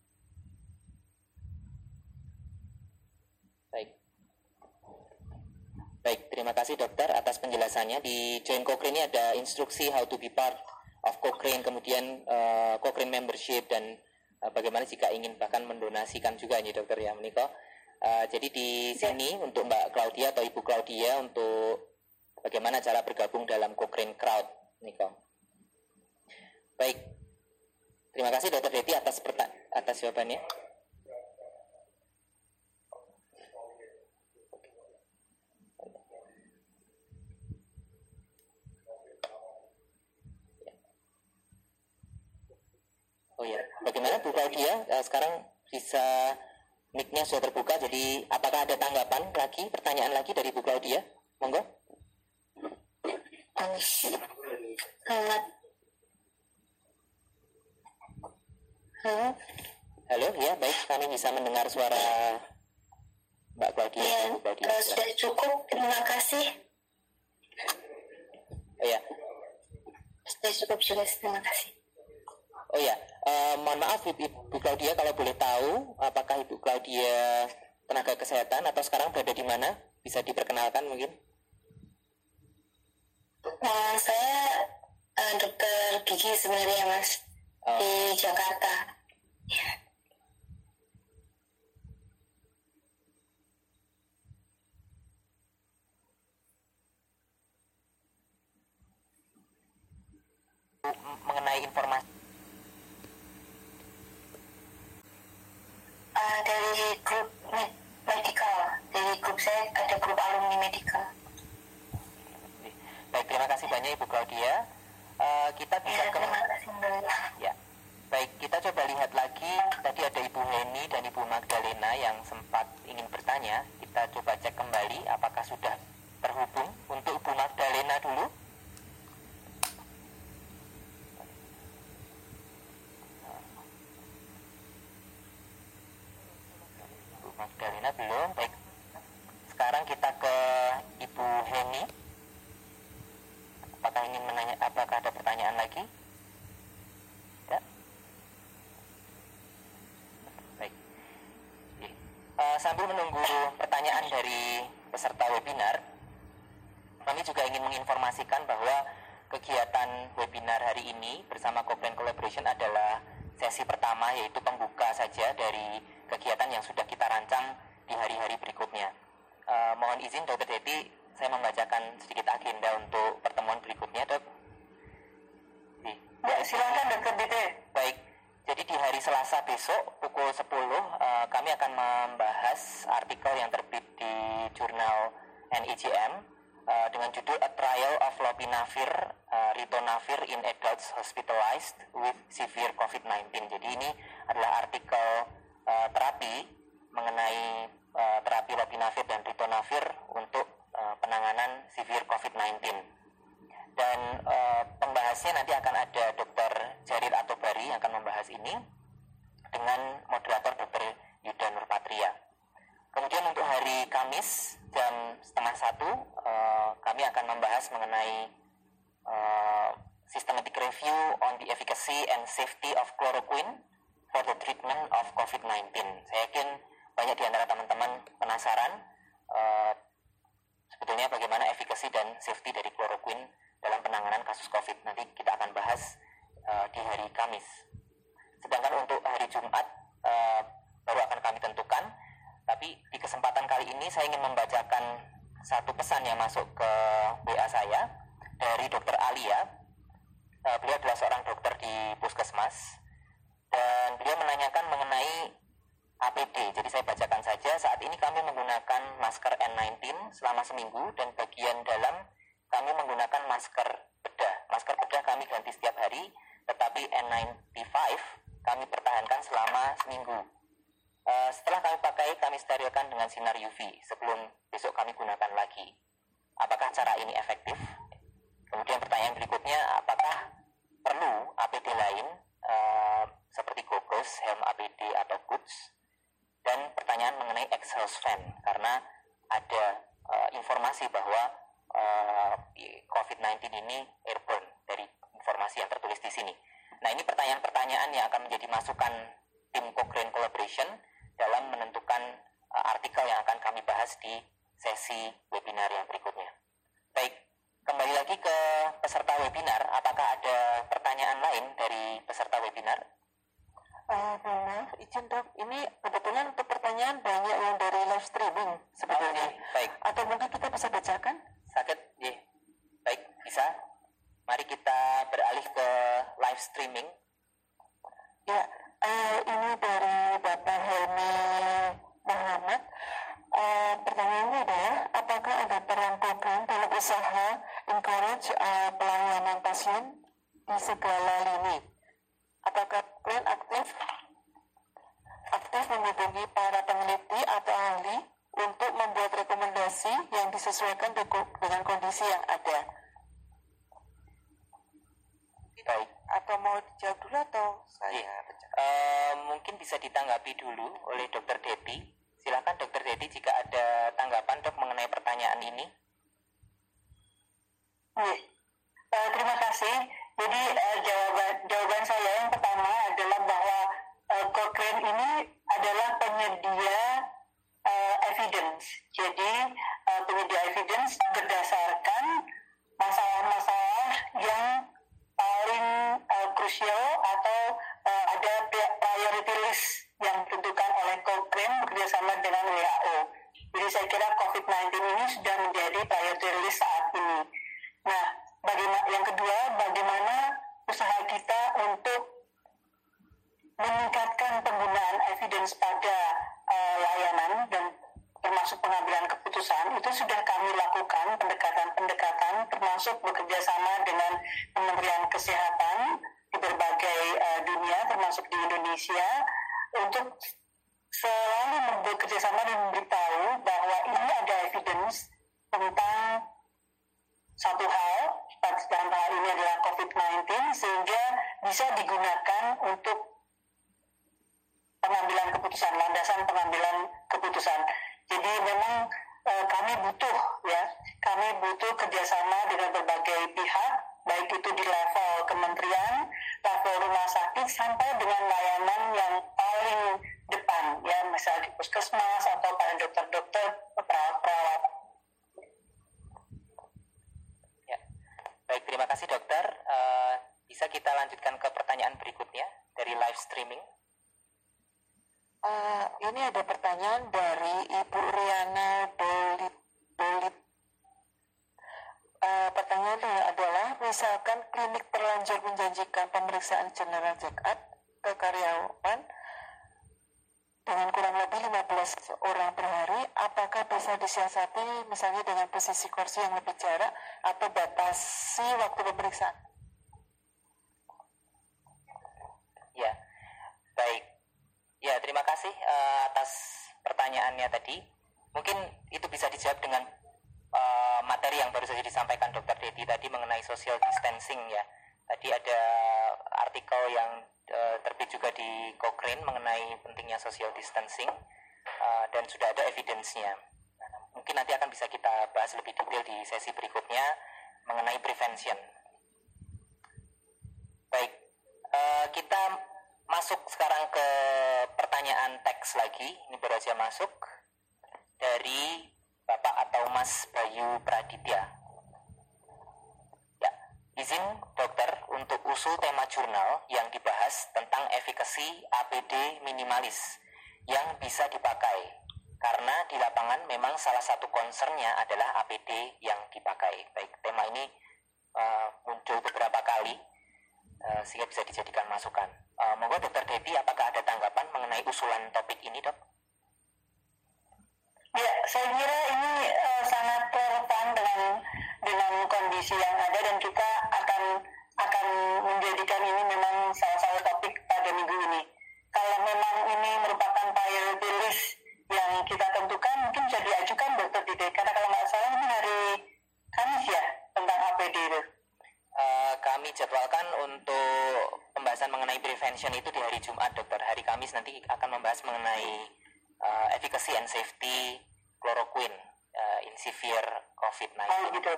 Baik, terima kasih dokter atas penjelasannya. Di Join Cochrane ini ada instruksi how to be part of Cochrane, kemudian Cochrane membership, dan bagaimana jika ingin bahkan mendonasikan juga nih dokter ya, Meniko. Jadi di sini untuk Mbak Claudia atau Ibu Claudia untuk bagaimana cara bergabung dalam Cochrane Crowd, Meniko. Baik, terima kasih dokter Deti atas jawabannya. Oh ya, bagaimana Bu Claudia? Sekarang bisa mic-nya sudah terbuka, jadi apakah ada tanggapan lagi, pertanyaan lagi dari Bu Claudia? Monggo. Halo, ya baik, kami bisa mendengar suara Mbak Claudia. Ya, Bu Claudia. sudah cukup, terima kasih. Oh ya. Sudah cukup juga, terima kasih. Oh ya, mohon maaf Ibu Claudia, kalau boleh tahu apakah Ibu Claudia tenaga kesehatan atau sekarang berada di mana? Bisa diperkenalkan mungkin? Saya dokter gigi sebenarnya Mas, di Jakarta. Mengenai informasi dari grup medical, dari grup saya ada grup alumni medical. Baik, terima kasih banyak Ibu Claudia. Kita bisa Terima kasih Mbak. Ya, baik, kita coba lihat lagi. Tadi ada Ibu Heni dan Ibu Magdalena yang sempat ingin bertanya. Kita coba cek kembali apakah sudah terhubung. Untuk Ibu Magdalena dulu. Ibu Magdalena belum. Baik, sekarang kita ke Ibu Heni. Apakah ingin menanya, apakah ada pertanyaan lagi? Ya. Baik. Sambil menunggu pertanyaan dari peserta webinar, kami juga ingin menginformasikan bahwa kegiatan webinar hari ini bersama Cochrane Collaboration adalah sesi pertama, yaitu pembuka saja dari kegiatan yang sudah kita rancang di hari-hari berikutnya. Mohon izin Dr. Deti, saya membacakan sedikit agenda untuk pertemuan berikutnya, Dok. Ya, silakan Dr. Dede. Baik, jadi di hari Selasa besok pukul 10 kami akan membahas artikel yang terbit di jurnal NEJM dengan judul A Trial of Lopinavir, Ritonavir in Adults Hospitalized with Severe COVID-19. Jadi ini adalah artikel terapi mengenai terapi Lopinavir dan Ritonavir untuk penanganan severe COVID-19. Dan pembahasnya nanti akan ada Dr. Jarir Atobari yang akan membahas ini dengan moderator Dr. Yuda Nurpatria. Kemudian untuk hari Kamis jam 12:30 kami akan membahas mengenai the efficacy and safety of chloroquine for the treatment of COVID-19. Saya yakin banyak di antara teman-teman penasaran sebetulnya bagaimana efikasi dan safety dari chloroquine dalam penanganan kasus COVID. Nanti kita akan bahas di hari Kamis. Sedangkan untuk hari Jumat baru akan kami tentukan. Tapi di kesempatan kali ini saya ingin membacakan satu pesan yang masuk ke WA saya dari Dr. Alia. Beliau adalah seorang dokter di puskesmas dan beliau menanyakan mengenai APD. Jadi saya bacakan saja. Saat ini kami menggunakan masker N19 selama seminggu dan bagian dalam kami menggunakan masker bedah. Masker bedah kami ganti setiap hari, tetapi N95 kami pertahankan selama seminggu. Setelah kami pakai, kami sterilkan dengan sinar UV sebelum besok kami gunakan lagi. Apakah cara ini efektif? Kemudian pertanyaan berikutnya, apakah perlu APD lain seperti gogos, helm APD atau boots? Dan pertanyaan mengenai exhaust fan, karena ada informasi bahwa COVID-19 ini airborne dari informasi yang tertulis di sini. Nah, ini pertanyaan-pertanyaan yang akan menjadi masukan tim Cochrane Collaboration dalam menentukan artikel yang akan kami bahas di sesi webinar yang berikutnya. Baik, kembali lagi ke peserta webinar. Apakah ada pertanyaan lain dari peserta webinar? Maaf, izin dok, ini kebetulan untuk pertanyaan banyak yang dari live streaming sebetulnya. Baik. Atau mungkin kita bisa bacakan? Sakit, ya. Baik, bisa. Mari kita beralih ke live streaming. Ya, ini dari Bapak Helmi Muhammad. Pertanyaannya adalah, apakah ada peran program dalam usaha encourage pelayanan pasien di segala lini? Apakah Cochrane aktif menghubungi para peneliti atau ahli untuk membuat rekomendasi yang disesuaikan dengan kondisi yang ada? Baik. Atau mau dijawab dulu atau saya baca? Mungkin bisa ditanggapi dulu oleh Dr. Dedi. Silakan Dr. Dedi jika ada tanggapan dok mengenai pertanyaan ini. Terima kasih. Jadi jawaban saya yang pertama adalah bahwa Cochrane ini adalah penyedia evidence. Jadi penyedia evidence berdasarkan masalah-masalah yang paling krusial atau ada priority list yang ditentukan oleh Cochrane bekerjasama dengan WHO. Jadi saya kira COVID-19 ini sudah menjadi priority list saat ini. Nah, yang kedua, bagaimana usaha kita untuk meningkatkan penggunaan evidence pada layanan dan termasuk pengambilan keputusan, itu sudah kami lakukan pendekatan-pendekatan termasuk bekerjasama dengan Kementerian Kesehatan di berbagai dunia termasuk di Indonesia untuk selalu bekerjasama dan memberitahu bahwa ini ada evidence tentang satu hal, dalam hal ini adalah COVID-19, sehingga bisa digunakan untuk pengambilan keputusan, landasan pengambilan keputusan. Jadi memang kami butuh kerjasama dengan berbagai pihak, baik itu di level kementerian, level rumah sakit, sampai dengan layanan yang paling depan, ya misalnya di puskesmas atau para dokter-dokter, perawat. Ya, baik, terima kasih dokter. Bisa kita lanjutkan ke pertanyaan berikutnya dari live streaming. Ini ada pertanyaan dari Ibu Riana Dolit. Pertanyaannya adalah, misalkan klinik terlanjur menjanjikan pemeriksaan general check-up ke karyawan dengan kurang lebih 15 orang per hari, apakah bisa disiasati misalnya dengan posisi kursi yang lebih jarak atau batasi waktu pemeriksaan? Ya, baik. Ya, terima kasih atas pertanyaannya tadi. Mungkin itu bisa dijawab dengan materi yang baru saja disampaikan Dr. Dedi tadi mengenai social distancing ya. Tadi ada artikel yang terbit juga di Cochrane mengenai pentingnya social distancing dan sudah ada evidence-nya. Mungkin nanti akan bisa kita bahas lebih detail di sesi berikutnya mengenai prevention. Baik, masuk sekarang ke pertanyaan teks lagi. Ini baru saja masuk dari Bapak atau Mas Bayu Praditya. Ya, izin dokter untuk usul tema jurnal yang dibahas tentang efikasi APD minimalis yang bisa dipakai. Karena di lapangan memang salah satu concernnya adalah APD yang dipakai. Baik, tema ini muncul beberapa kali sehingga bisa dijadikan masukan. Monggo Dokter Debbie, apakah ada tanggapan mengenai usulan topik ini, Dok? Ya, saya kira ini sangat relevan dengan kondisi yang ada, dan kita akan menjadikan ini memang salah satu topik pada minggu ini. Kalau memang ini merupakan priority list yang kita tentukan, mungkin bisa diajukan Dokter Dede, karena kalau nggak salah ini hari Kamis ya tentang APD itu. Kami jadwalkan untuk pembahasan mengenai prevention itu di hari Jumat, Dokter. Hari Kamis nanti akan membahas mengenai efficacy and safety chloroquine in severe COVID-19. Oh gitu.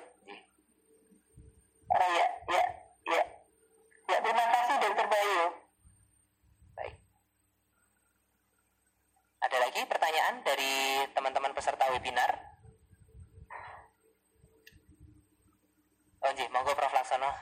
Oh ya. Ya, terima kasih Dokter Bayu. Baik. Ada lagi pertanyaan dari teman-teman peserta webinar? Oh, monggo Prof. Laksono.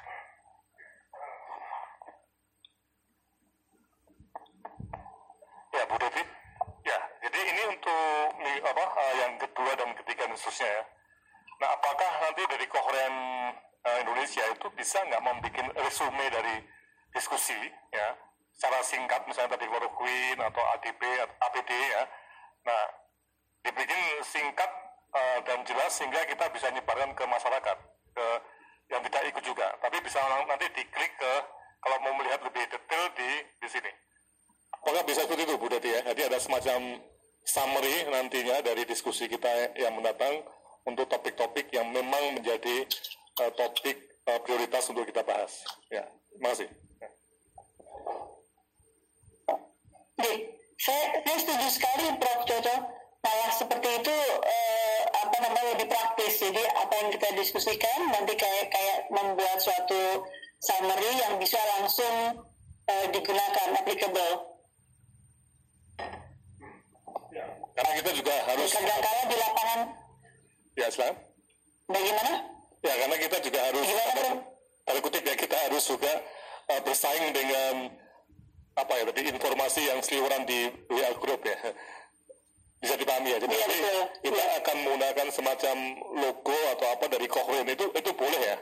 Ya, Bu Devi. Ya, jadi ini untuk yang kedua dan ketiga khususnya ya. Nah, apakah nanti dari Kohren Indonesia itu bisa nggak membuat resume dari diskusi ya, secara singkat misalnya tadi chloroquine atau ADP, APD ya. Nah, dibikin singkat dan jelas sehingga kita bisa nyebarkan ke masyarakat, ke yang tidak ikut juga, tapi bisa nanti diklik ke kalau mau melihat lebih detail di sini. Apakah bisa seperti itu Bu Deti ya? Jadi ada semacam summary nantinya dari diskusi kita yang mendatang untuk topik-topik yang memang menjadi topik prioritas untuk kita bahas. Ya, terima kasih. Ya. Saya setuju sekali Prof. Jojo. Malah seperti itu lebih praktis. Jadi apa yang kita diskusikan nanti kayak membuat suatu summary yang bisa langsung digunakan, applicable. Ya, karena kita juga harus kadang-kadang di lapangan. Ya, Islam. Bagaimana? Ya, karena kita juga harus tanda kutip ya, kita harus juga bersaing dengan tadi informasi yang seliweran di WA group ya. Bisa dipahami ya. Jadi kita akan menggunakan semacam logo atau apa dari Kohren itu boleh ya?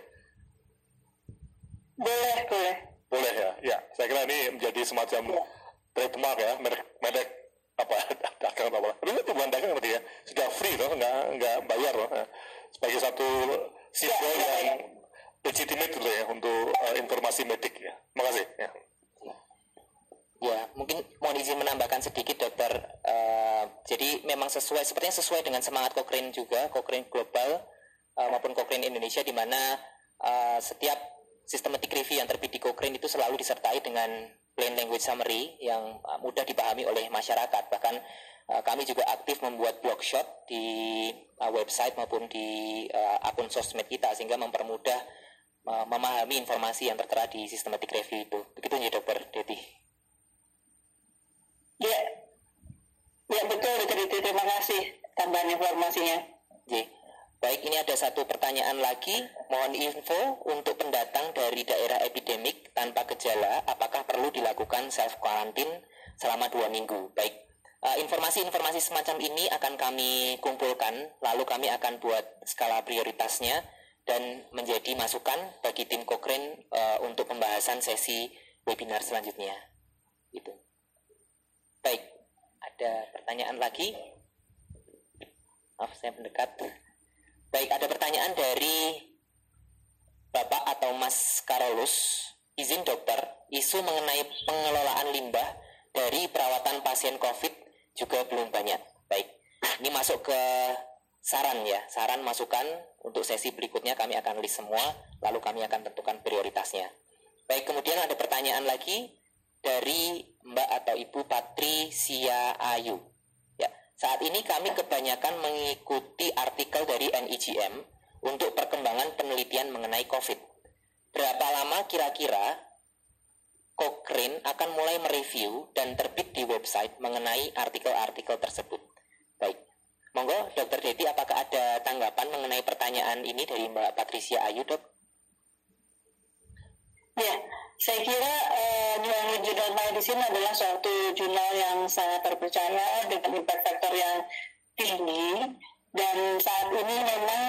Boleh ya. Ya, saya kira ini menjadi semacam trademark ya, merek dagang apa. Ini bukan dagang berarti ya. Sudah free loh, nggak bayar loh. Sebagai satu simbol yang legitimate dulu ya untuk informasi medik ya. Terima kasih ya. Ya, mungkin mohon izin menambahkan sedikit Dokter. Jadi memang sepertinya sesuai dengan semangat Cochrane juga, Cochrane Global maupun Cochrane Indonesia, di mana setiap systematic review yang terbit di Cochrane itu selalu disertai dengan plain language summary yang mudah dipahami oleh masyarakat. Bahkan kami juga aktif membuat blogshot di website maupun di akun sosmed kita sehingga mempermudah memahami informasi yang tertera di systematic review itu. Begitu ya Dokter Dedi. Ya betul, terima kasih tambahan informasinya. Baik, ini ada satu pertanyaan lagi. Mohon info untuk pendatang dari daerah epidemik tanpa gejala, apakah perlu dilakukan self quarantine selama 2 minggu? Baik, informasi-informasi semacam ini akan kami kumpulkan, lalu kami akan buat skala prioritasnya dan menjadi masukan bagi tim Cochrane untuk pembahasan sesi webinar selanjutnya. Itu. Baik, ada pertanyaan lagi? Maaf, saya mendekat. Baik, ada pertanyaan dari Bapak atau Mas Karolus. Izin dokter, isu mengenai pengelolaan limbah dari perawatan pasien COVID juga belum banyak. Baik, ini masuk ke saran ya, saran masukan untuk sesi berikutnya kami akan list semua, lalu kami akan tentukan prioritasnya. Baik, kemudian ada pertanyaan lagi dari Mbak atau Ibu Patricia Ayu. Ya, saat ini kami kebanyakan mengikuti artikel dari NEJM untuk perkembangan penelitian mengenai COVID. Berapa lama kira-kira Cochrane Cochrane akan mulai mereview dan terbit di website mengenai artikel-artikel tersebut. Baik, monggo Dr. Deti, apakah ada tanggapan mengenai pertanyaan ini dari Mbak Patricia Ayu, Dok? Ya, saya kira New England Journal of Medicine adalah suatu jurnal yang sangat terpercaya dengan impact factor yang tinggi, dan saat ini memang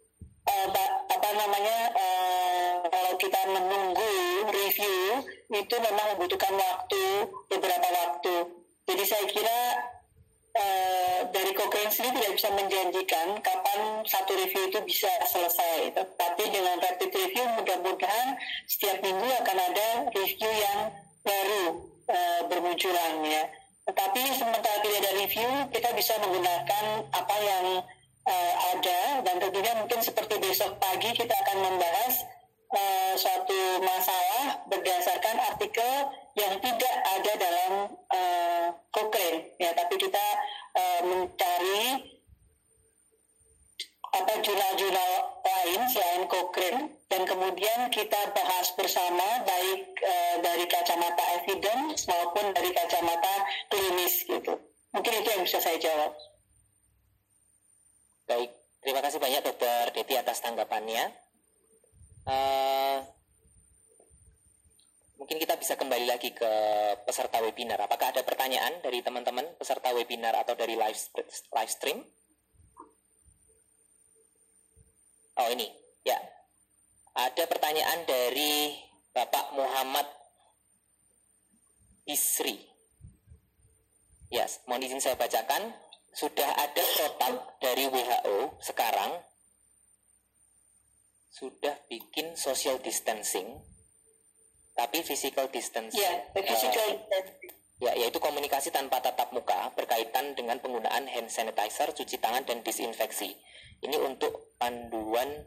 kalau kita menunggu review itu memang membutuhkan beberapa waktu. Jadi saya kira dari Cochrane sendiri tidak bisa menjanjikan kapan satu review itu bisa selesai. Tapi dengan rapid review mudah-mudahan setiap minggu akan ada review yang baru bermunculan ya. Tetapi sementara tidak ada review, kita bisa menggunakan apa yang ada, dan tentunya mungkin seperti besok pagi kita akan membahas suatu masalah berdasarkan artikel yang tidak ada dalam Cochrane ya, tapi kita mencari jurnal-jurnal lain selain Cochrane, dan kemudian kita bahas bersama baik dari kacamata evidence maupun dari kacamata klinis gitu. Mungkin itu yang bisa saya jawab. Baik, terima kasih banyak Dr. Deti atas tanggapannya. Mungkin kita bisa kembali lagi ke peserta webinar. Apakah ada pertanyaan dari teman-teman peserta webinar atau dari live stream? Oh, ini, ya. Ada pertanyaan dari Bapak Muhammad Isri. Ya, mohon izin saya bacakan. Sudah ada protap dari WHO sekarang sudah bikin social distancing, tapi physical distancing. Ya, yaitu komunikasi tanpa tatap muka berkaitan dengan penggunaan hand sanitizer, cuci tangan, dan disinfeksi. Ini untuk panduan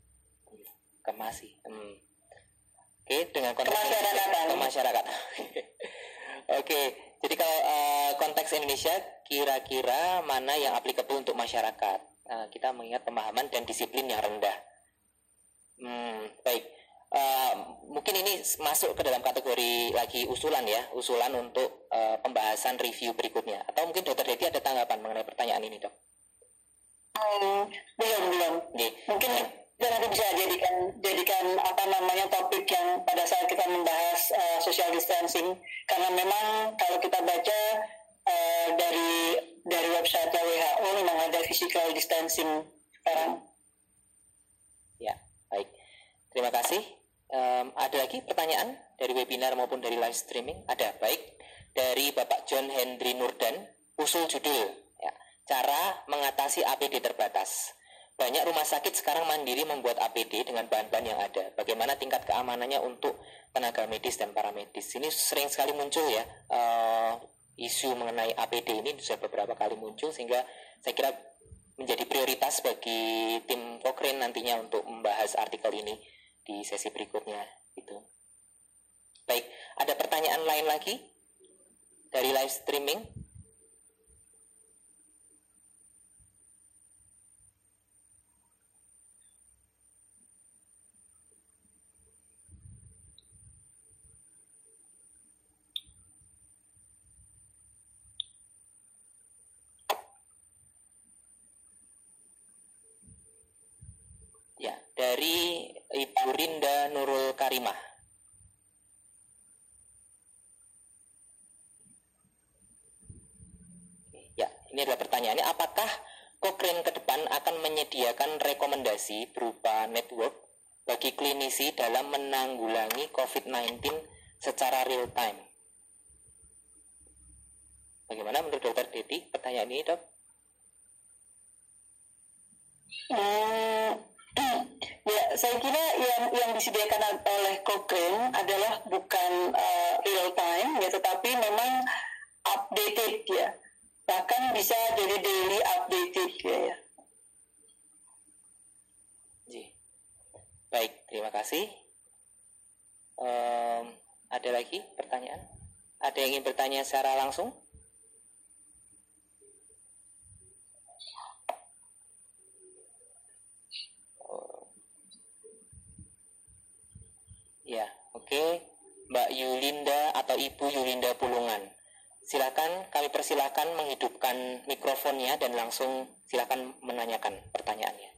Oke, dengan konteks ke masyarakat. Oke, jadi kalau konteks Indonesia, kira-kira mana yang applicable untuk masyarakat? Kita mengingat pemahaman dan disiplin yang rendah. Baik. Mungkin ini masuk ke dalam kategori lagi usulan untuk pembahasan review berikutnya. Atau mungkin Dr. Deti ada tanggapan mengenai pertanyaan ini, Dok? Belum. Mungkin kita nanti bisa jadikan topik yang pada saat kita membahas social distancing, karena memang kalau kita baca dari website WHO memang ada physical distancing sekarang. Ya, baik. Terima kasih. Ada lagi pertanyaan dari webinar maupun dari live streaming? Ada, baik. Dari Bapak John Henry Nurdan, usul judul, ya, cara mengatasi APD terbatas. Banyak rumah sakit sekarang mandiri membuat APD dengan bahan-bahan yang ada. Bagaimana tingkat keamanannya untuk tenaga medis dan paramedis? Ini sering sekali muncul ya, isu mengenai APD ini sudah beberapa kali muncul, sehingga saya kira menjadi prioritas bagi tim Cochrane nantinya untuk membahas artikel ini di sesi berikutnya gitu. Baik, ada pertanyaan lain lagi dari live streaming? Ya, dari Ibu Rinda Nurul Karimah. Ya, ini adalah pertanyaannya. Apakah Cochrane ke depan akan menyediakan rekomendasi berupa network bagi klinisi dalam menanggulangi COVID-19 secara real time? Bagaimana menurut Dr. Deti pertanyaan ini, Dok? Ya, saya kira yang disediakan oleh Cochrane adalah bukan real time ya, tetapi memang updated ya, bahkan bisa jadi daily updated ya. Baik, terima kasih. Ada lagi pertanyaan? Ada yang ingin bertanya secara langsung? Ya, oke. Mbak Yulinda atau Ibu Yulinda Pulungan. Silakan, kami persilakan menghidupkan mikrofonnya dan langsung silakan menanyakan pertanyaannya.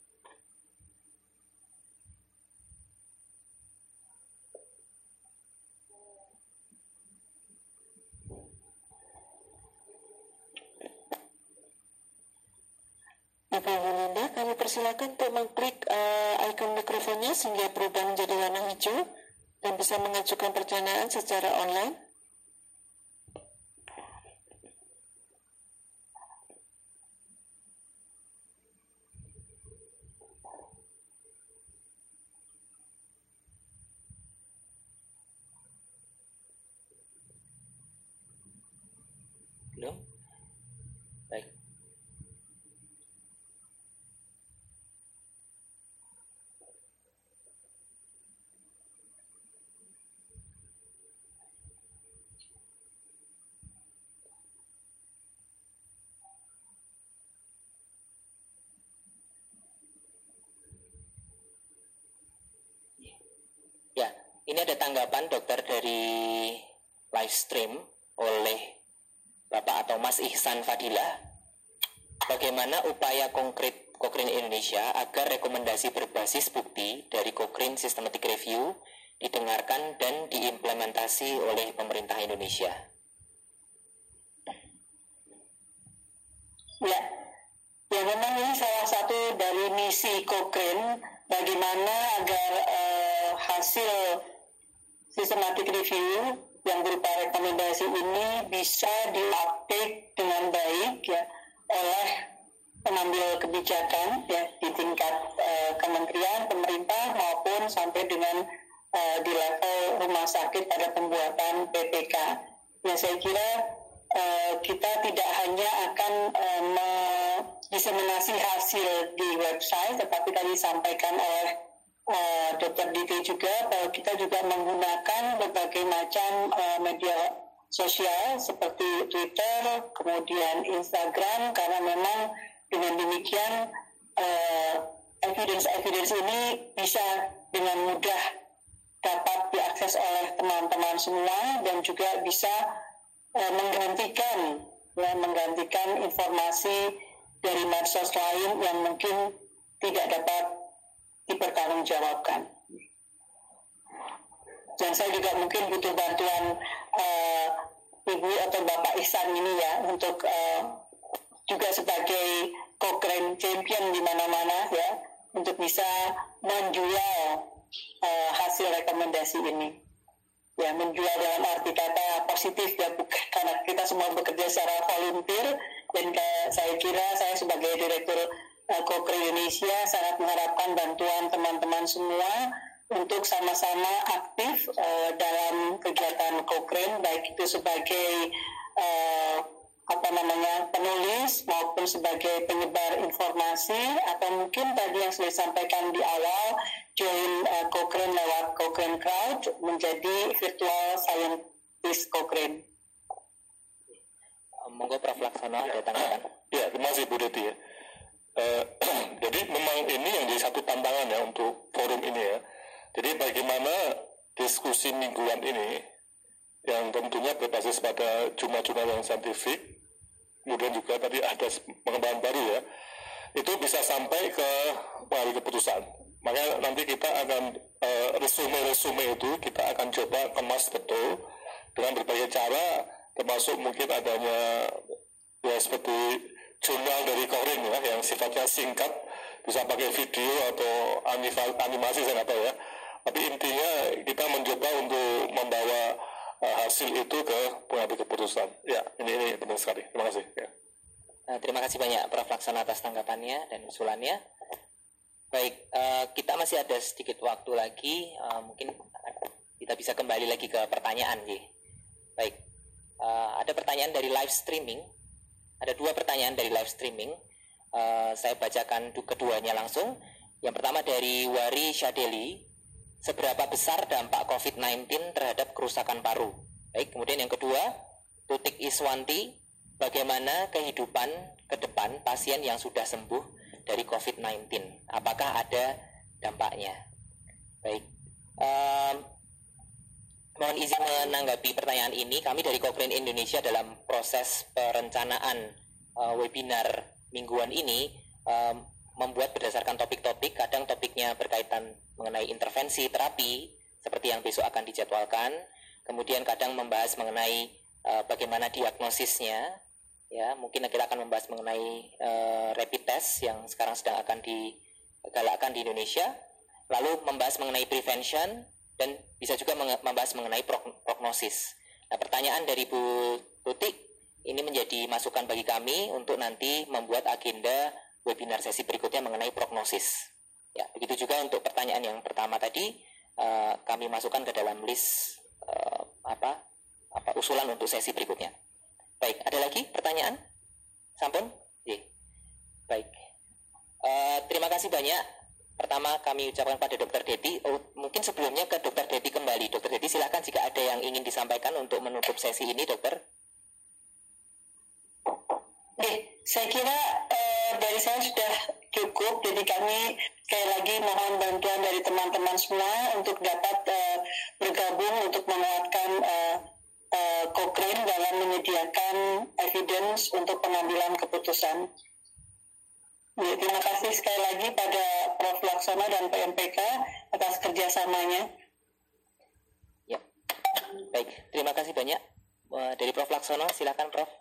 Ibu Yulinda, kami persilakan untuk mengklik ikon mikrofonnya sehingga berubah menjadi warna hijau dan bisa mengajukan pertanyaan secara online. Belum? Baik. Ya, ini ada tanggapan dokter dari live stream oleh Bapak atau Mas Ihsan Fadilah. Bagaimana upaya konkret Cochrane Indonesia agar rekomendasi berbasis bukti dari Cochrane Systematic Review didengarkan dan diimplementasi oleh pemerintah Indonesia? Ya memang ini salah satu dari misi Cochrane, bagaimana agar hasil systematic review yang berupa rekomendasi ini bisa diupdate dengan baik ya oleh pengambil kebijakan ya di tingkat kementerian, pemerintah maupun sampai dengan di level rumah sakit pada pembuatan PPK. Ya saya kira kita tidak hanya akan diseminasi hasil di website, tetapi tadi disampaikan oleh Dr. Diti juga bahwa kita juga menggunakan berbagai macam media sosial seperti Twitter, kemudian Instagram, karena memang dengan demikian evidence ini bisa dengan mudah dapat diakses oleh teman-teman semua dan juga bisa menggantikan informasi dari medsos lain yang mungkin tidak dapat dipertanggungjawabkan. Dan saya juga mungkin butuh bantuan Ibu atau Bapak Ihsan ini ya untuk juga sebagai Cochrane champion di mana-mana ya untuk bisa menjual hasil rekomendasi ini. Ya, menjual dalam arti kata positif ya, bukan karena kita semua bekerja secara volunteer dan saya kira saya sebagai direktur Cochrane Indonesia sangat mengharapkan bantuan teman-teman semua untuk sama-sama aktif dalam kegiatan Cochrane, baik itu sebagai penulis maupun sebagai penyebar informasi, atau mungkin tadi yang sudah disampaikan di awal join Cochrane lewat Cochrane Crowd menjadi virtual scientist Cochrane. Monggo Prof. Laksono ada tanggapan. Ya, terima kasih Bu Deti ya. Jadi memang ini yang jadi satu tantangan ya untuk forum ini ya. Jadi bagaimana diskusi mingguan ini yang tentunya berbasis pada jurnal-jurnal yang saintifik, kemudian juga tadi ada pengembangan baru ya, itu bisa sampai ke pengambil keputusan. Maka nanti kita akan resume itu kita akan coba kemas betul dengan berbagai cara, termasuk mungkin adanya ya seperti jurnal dari Cochrane ya yang sifatnya singkat, bisa pakai video atau animasi saya nggak tahu ya. Tapi intinya kita mencoba untuk membawa hasil itu ke pengambil keputusan. Ya, ini benar sekali. Terima kasih. Ya. Terima kasih banyak Prof. Laksono atas tanggapannya dan usulannya. Baik, kita masih ada sedikit waktu lagi. Mungkin kita bisa kembali lagi ke pertanyaan. Baik, ada pertanyaan dari live streaming. Ada 2 pertanyaan dari live streaming. Saya bacakan keduanya langsung. Yang pertama dari Wari Syadeli. Seberapa besar dampak COVID-19 terhadap kerusakan paru? Baik, kemudian yang kedua, Tutik Iswanti. Bagaimana kehidupan ke depan pasien yang sudah sembuh dari COVID-19? Apakah ada dampaknya? Baik, mohon izin menanggapi pertanyaan ini. Kami dari Cochrane Indonesia dalam proses perencanaan webinar mingguan ini membuat berdasarkan topik-topik. Kadang topiknya berkaitan mengenai intervensi terapi seperti yang besok akan dijadwalkan. Kemudian kadang membahas mengenai bagaimana diagnosisnya. Ya, mungkin kita akan membahas mengenai rapid test yang sekarang sedang akan digalakkan di Indonesia. Lalu membahas mengenai prevention dan bisa juga membahas mengenai prognosis. Nah, pertanyaan dari Bu Tutik ini menjadi masukan bagi kami untuk nanti membuat agenda webinar sesi berikutnya mengenai prognosis. Ya, begitu juga untuk pertanyaan yang pertama tadi, kami masukkan ke dalam list usulan untuk sesi berikutnya. Baik, ada lagi pertanyaan? Sampun? Ye. Baik. Terima kasih banyak. Pertama kami ucapkan pada Dr. Deti. Mungkin sebelumnya ke Dr. Deti kembali. Dr. Deti silakan jika ada yang ingin disampaikan untuk menutup sesi ini, Dokter. Saya kira dari saya sudah cukup. Jadi kami sekali lagi mohon bantuan dari teman-teman semua untuk dapat bergabung untuk menguatkan Cochrane dalam menyediakan evidence untuk pengambilan keputusan. Ya, terima kasih sekali lagi pada Prof. Laksono dan PMPK atas kerjasamanya. Ya, baik. Terima kasih banyak. Dari Prof. Laksono, silakan Prof.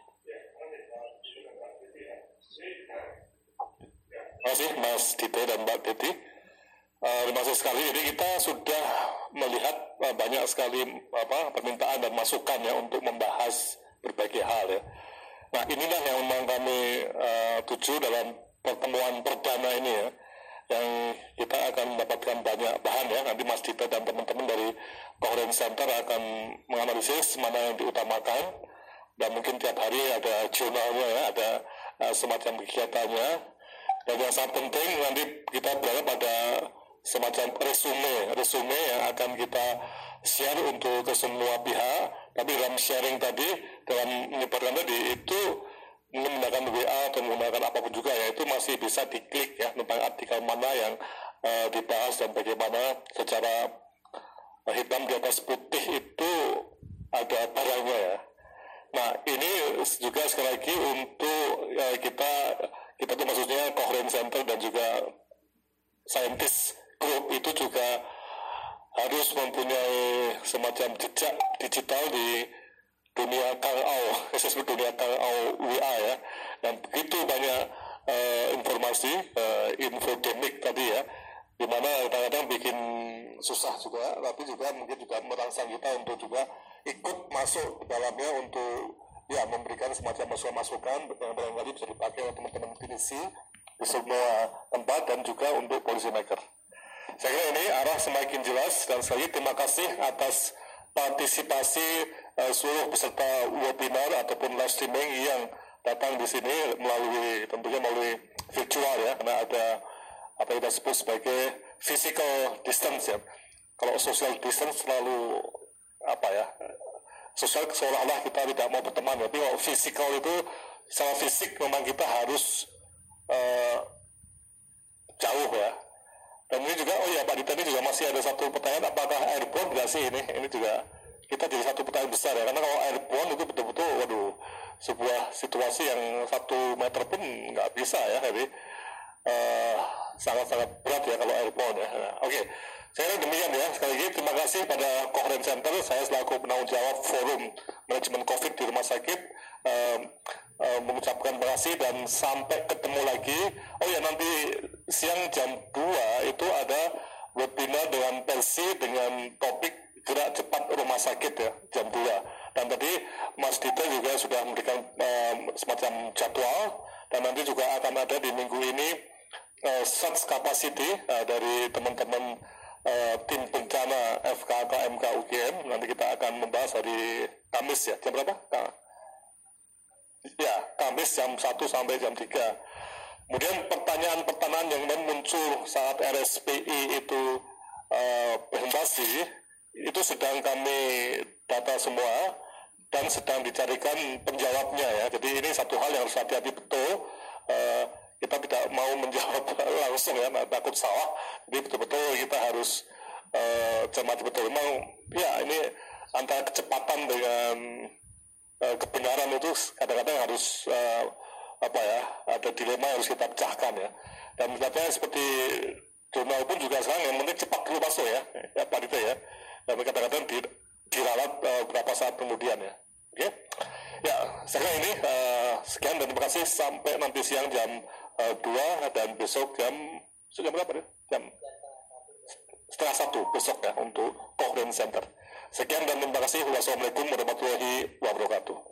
Terima kasih Mas Dito dan Mbak Deti. Terima kasih sekali. Jadi kita sudah melihat banyak sekali permintaan dan masukan ya untuk membahas berbagai hal ya. Nah, inilah yang memang kami tuju dalam pertemuan perdana ini ya, yang kita akan mendapatkan banyak bahan ya. Nanti Mas Dito dan teman-teman dari Cochrane Center akan menganalisis mana yang diutamakan, dan mungkin tiap hari ada jurnalnya ya, ada semacam kegiatannya. Dan yang sangat penting nanti kita berada pada semacam resume yang akan kita share untuk ke semua pihak. Tapi dalam sharing tadi, dalam menyebarkan tadi itu menggunakan WA atau menggunakan apapun juga ya, itu masih bisa diklik ya tentang artikel mana yang dibahas dan bagaimana secara hitam di atas putih itu ada barangnya ya. Nah, ini juga sekali lagi untuk kita tuh maksudnya Cochrane Center dan juga Scientist Group itu juga harus mempunyai semacam jejak digital di dunia dunia WA ya, dan begitu banyak informasi infodemik tadi ya, dimana kadang-kadang bikin susah juga, tapi juga mungkin juga merangsang kita untuk juga ikut masuk ke dalamnya untuk ya memberikan semacam masukan yang barangkali bisa dipakai oleh teman-teman klinisi di semua tempat dan juga untuk policy maker. Saya kira ini arah semakin jelas, dan sekali terima kasih atas partisipasi seluruh peserta webinar ataupun live streaming yang datang di sini tentunya melalui virtual ya, karena ada apa yang kita sebut sebagai physical distance ya. Kalau social distance selalu sosial seolah-olah kita tidak mau berteman, tapi kalau physical itu secara fisik memang kita harus jauh ya. Dan ini juga, Pak Dita, ini juga masih ada satu pertanyaan, apakah airborne nggak sih ini? Ini juga kita jadi satu pertanyaan besar ya, karena kalau airborne itu betul-betul, sebuah situasi yang 1 meter pun nggak bisa ya, jadi sangat-sangat berat ya kalau airborne ya. Nah, Oke. Saya demikian ya, sekali lagi terima kasih pada Cochrane Center. Saya selaku penanggung jawab forum manajemen COVID di rumah sakit mengucapkan terima kasih dan sampai ketemu lagi. Nanti siang jam 2 itu ada webinar dengan Persi dengan topik gerak cepat rumah sakit ya, jam 2. Dan tadi Mas Dito juga sudah memberikan semacam jadwal, dan nanti juga akan ada di minggu ini search capacity dari teman-teman tim bencana FKK MK UGM. Nanti kita akan membahas hari Kamis ya, jam berapa? Ya, Kamis jam 1 sampai jam 3. Kemudian pertanyaan-pertanyaan yang muncul saat RSPI itu presentasi, itu sedang kami data semua dan sedang dicarikan penjawabnya ya. Jadi ini satu hal yang harus hati-hati betul. Kita tidak mau menjawab langsung ya, takut salah. Jadi betul-betul kita harus cermati betul. Memang ya ini antara kecepatan dengan kebenaran itu kadang-kadang harus ada dilema yang harus kita pecahkan ya. Dan ternyata seperti jurnal pun juga sekarang yang penting cepat dulu masuk ya Pak Dito ya. Dan kadang-kadang diralat beberapa saat kemudian ya. Oke, ya sekarang ini sekian dan terima kasih sampai nanti siang jam 2 dan besok jam berapa ya? Jam setengah 1 besok ya untuk Cochrane Center. Sekian dan terima kasih. Wassalamualaikum warahmatullahi wabarakatuh.